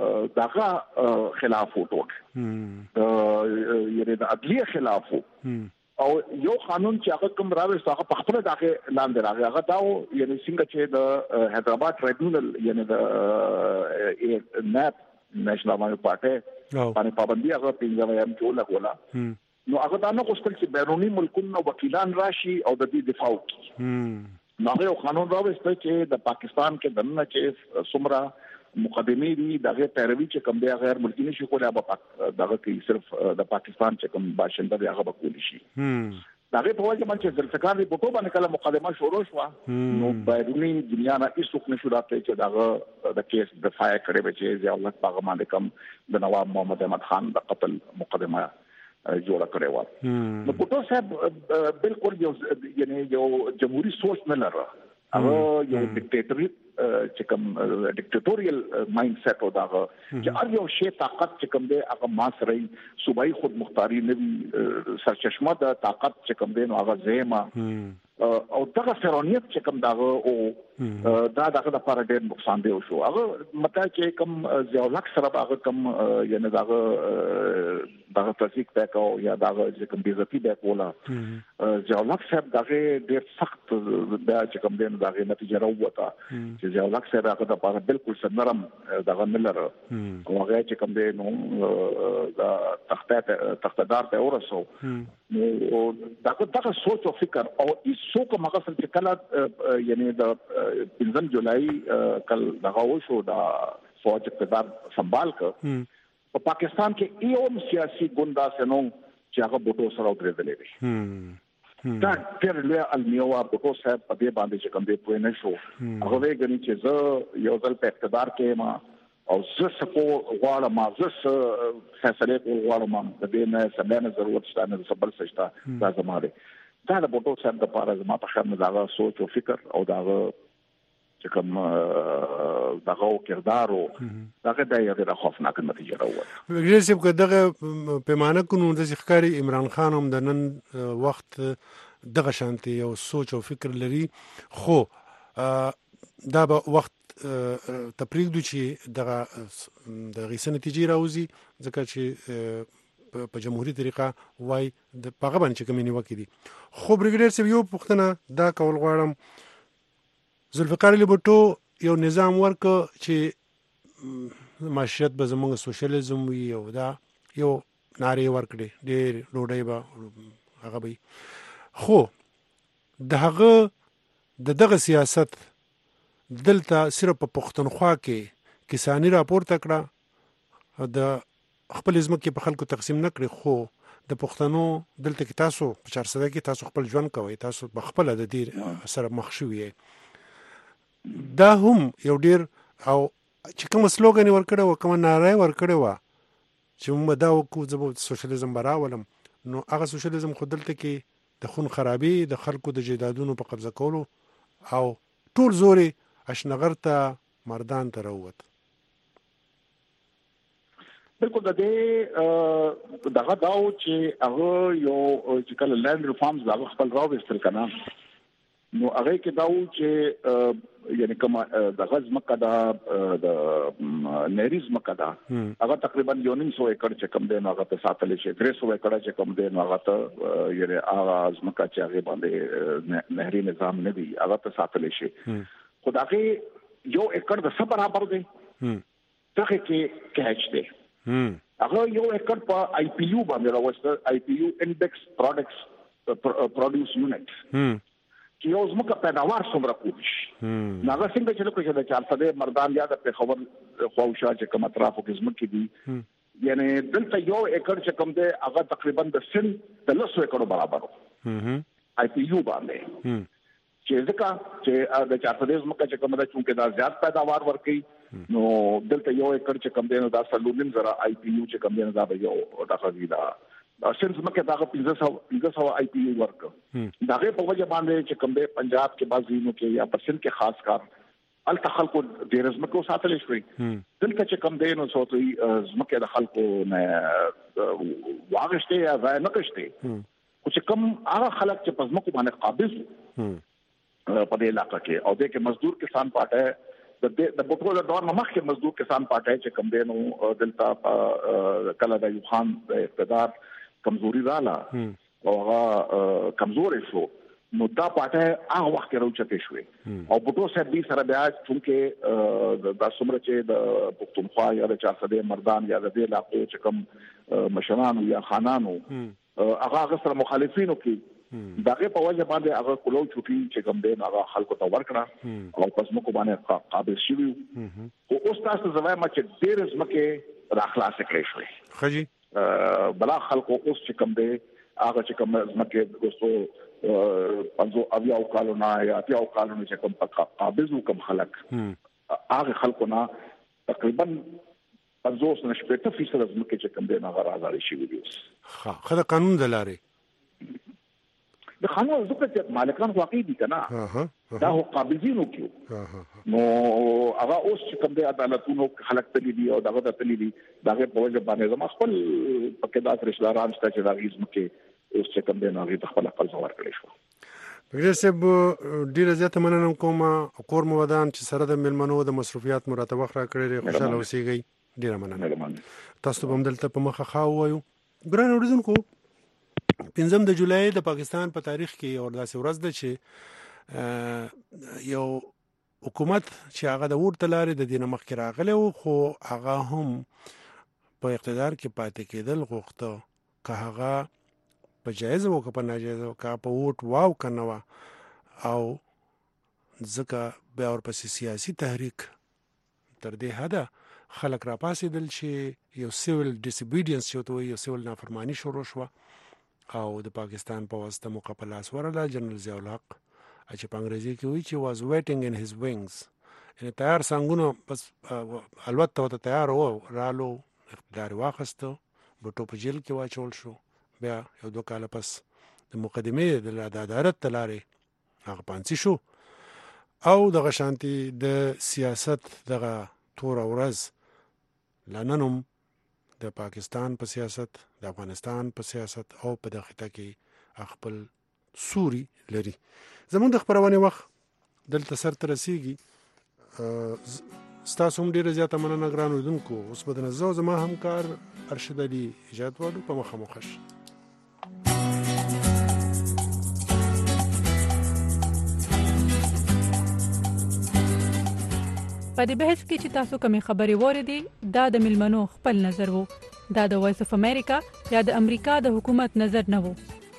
دغه خلاف وټوک یعنی د عدلیه خلاف او یو قانون چې هغه کوم راوي هغه په خپل دغه لاندې راغی هغه دا یعنی څنګه چې د حیدرآباد ټریبیونل یعنی د ناپ نېشنل امنیت پارټي باندې پابندي هغه 15 کې ولګولا نو هغه دا نه غوښتل چې بیرونی ملکونو وکیلان راشي او د دې دفاع وکړي نو هغه قانون راوستل چې د پاکستان کې دنه چې سمرا مقدمه دي دغه پیروي چې کوم دی غیر ملکی نشي کولای دغه کې صرف د پاکستان چې کوم باشنده دی هغه وکول شي دغه په وجه باندې ذوالفقار علي بوټو باندې کله مقدمه شروع شو نو بیرونی دنیا نه هیڅ نشو راته چې دغه د کیس دفاع کړي به چې ضیاء الحق باغ باندې کوم د نواب محمد احمد خان د قتل مقدمه جوړه کړې و نو بوټو صاحب بالکل یعنی یو جمهوریت سوچ نه لره هغه یو ډیکټیټری چې کوم ډیکټیټوریل مایند سیټ او داغه چې هر یو شی طاقت چې کوم دی هغه ماسري صوبایي خود مختاري نوي سرچشمه د طاقت چې کوم دی نو هغه زېما او دغه فرونیت چې کوم داغه او دا دغه د لپاره ډېر نقصان دی شو هغه مته چې کوم ضیاء الحق سره هغه کوم یعنی دغه تصدیق وکاو یا دغه چې کوم بیزتی وکولا ضیاء الحق صاحب دغه ډېر سخت د چې کوم دی دغه نتیجه راووته چې ضیاء الحق صاحب هغه د لپاره بالکل سنرم دغه ملر او هغه چې کوم دی نو د تختدار ته ورسو نو دغه سوچ او فکر او څوک مغسل چې کله یعنی د 15 جولای کل دغه وشو د فوج اقتدار سنبال ک په پاکستان کې یو سیاسي ګوند سينو چې هغه بوټو سره ودرېدلې دي دا ډېر لوی المیوا بوټو صاحب په دې باندې چې کوم دې پوه نه شو هغه ویګنی چې زه یو ځل په اقتدار کې ما او زه سپو غواړم زه فیصله غواړم د دې نه سمانه ضرورت شته نه صبر سشته دا زماره دا د بوټو صاحب د پاره زما په خیال دا سوچ او فکر او دا چې کوم دغه کردار او دغه د یو خوفناک نتیجه راوړه وګړي چې په دغه پیمانه کو نو د ښکاری عمران خان هم د نن وخت دغه شانتي یو سوچ او فکر لري خو دا به وخت تپریږ دي چې دغه د غیسه نتیجه راوځي ځکه چې په جمهوریت طریقه وای د پاغه باندې کوم نیوکې دي خو برګډیر سیو یو پښتنه دا کول غواړم ذوالفقار علي بوټو یو نظام ورک چې معیشت به زموږ سوشلیزم وي او دا یو نارې ورکړې ډېر ډوډۍ به هغه به خو د هغه د دغه سیاست دلته صرف په پښتونخوا کې کسانی راپورته کړه د خپل ځمکې په خلکو تقسیم نه کړي خو د پښتنو دلته کې تاسو په 400 کې تاسو خپل ژوند کوئ تاسو بخپل د دې سره مخ شوي دا هم یو ډیر او چې کوم سلوګان ورکړه او کوم ناره ورکړه وا چې موږ دا وکړو چې سوشلیزم براولم نو هغه سوشلیزم خو دلته کې د خون خرابي د خلکو د جیدادونو په قبضه کولو او ټول زوري اشنغر ته مردان ته راووت بالکل د دې دغه داو چې هغه یو چې کله لند ریفارمز هغه خپل راوستل کنه نو هغه کې داو چې یعنی کومه د غزمکه د نریز مکه دا هغه تقریبا 900 ایکړ چې کم دی هغه ته ساتل شي 300 ایکړ چې کم دی هغه ته یعنی هغه ازمکه چې هغه باندې نهري نظام نه دی هغه ته ساتل شي خدای یو ایکړ د څه برابر دی څه کې کېچ دی هغه یو ایکړ په آی پی یو باندې راوسته آی پی یو انډیکس پروډوس یونټ چې یو زموږه پیداوار څومره کوي ناغه څنګه چې لکه د 400 مردان یا د خبر خوښه چې کوم اطرافو کې زموږ دي یعنی دلته یو ایکړ چې کوم دی هغه تقریبا د سن د 100 ایکړو برابر آی پی یو باندې چې ځکه چې د 400 زموږه چې کوم دا چې دا زیات پیداوار ورکړي نو دلته یو ایکړ چې کم دی نو دا سلونیم زره آی پی یو چې کم دی نو دا به یو دا خزیدا سنس مکه دا 1500 آی پی یو ورک داغه په وجه باندې چې کم دی پنجاب کې بازینو کې یا پسند کې خاص کار ال تخلق د رزمکو ساتل شوی دلته چې کم دی نو سوتي زمکه د خلکو نه واغشته یا ځای نه کشته خو چې کم هغه خلک چې پزمکو باندې قابض په دې علاقې کې او د کې مزدور کسان پاټه د بوټو د دور مخکې مزدور کسان پاټه چې کم دینو دلته کله د یو خان د اقتدار کمزوري رااله او هغه کمزوري شو نو دا پاټه هغه وخت راوچته شوې او بوټو سره دې سره بیا چې د سمره چې د پښتونخوا یا د 400 مردان یا د دې علاقو چې کم مشرانو یا خانانو هغه سره مخالفینو کې داغه په وجه باندې هغه کولو چوټي چې کوم دی هغه خلکو ته ورکړه او پس مو کو باندې قابل شي او اوس تاسو زوای ما چې ډیر زمکه راخلاص کړی شوی خجی بلا خلکو اوس چې کوم دی هغه چې کوم زمکه دوستو پنځو اویاو کالونه یا اتیاو کالونه چې کوم قابل کوم خلک هغه خلکو نه تقریبا 50% زمکه چې کوم دی هغه راځي شي وي ها خدای قانون دلاره د قانون ذکر مالکان واقعي دي کنه دا هو قابضینو کیو نو هغه اوس چې کوم د عدالتونو خلک تللی دي او دغه تللی دي دغه په وجه باندې زما خپل پکې د رشداران ست چې د غیزم کې اوس چې کوم د نوغي خپل خپل ځوار کړی شو بغیر سب ډیره زیاته مننه کوم کور مو ودان چې سره د ملمنو د مصرفيات مرتبه خره کړی خوشاله اوسېږي ډیره مننه تاسو په دلته په مخه خاو وایو ګران اوریدونکو 15 د جولای د پاکستان په تاریخ کې اور داسې ورځ ده چې یو حکومت چې هغه د ورته لارې د دینه مخ کې راغلی او خو هغه هم په اقتدار کې پاتې کېدل غوښته که هغه په جایز او که په ناجایز او که په ووټ واو کنه وا او ځکه بیا ورپسې سیاسي تحریک تر دې حده خلک را پاسېدل چې یو سیول ډیسوبیډینس یو سیول نافرمانی شروع شوه او د پاکستان په واسطه مقابله ورله جنرال ضیاء الحق چې په انګریزي کې وایي چې was waiting in his wings یعنی تیار څنګهونه بس البته ته تیار وو رالو اقتدار واخسته بوټو په جیل کې واچول شو بیا یو دوه کال پس د مقدمه د عدالت تلارې هغه پانسي شو او دغه شانتي د سیاست دغه تور ورځ لننم د پاکستان په سیاست د افغانستان په سیاست او په دغه خطه کې خپل سوري لري زموږ د خبرونه وخت دلته سر تر رسیږي ستاسو هم ډیره زیاته مننه ګران اوریدونکو اوس به د نزو زما همکار ارشد علي ایجاد وړو په مخه مخش په دې بحث کې چې تاسو کومې خبرې وریدي دا د ملمنو خپل نظر وو دا د وایس اف امریکا یا د امریکا د حکومت نظر نه و.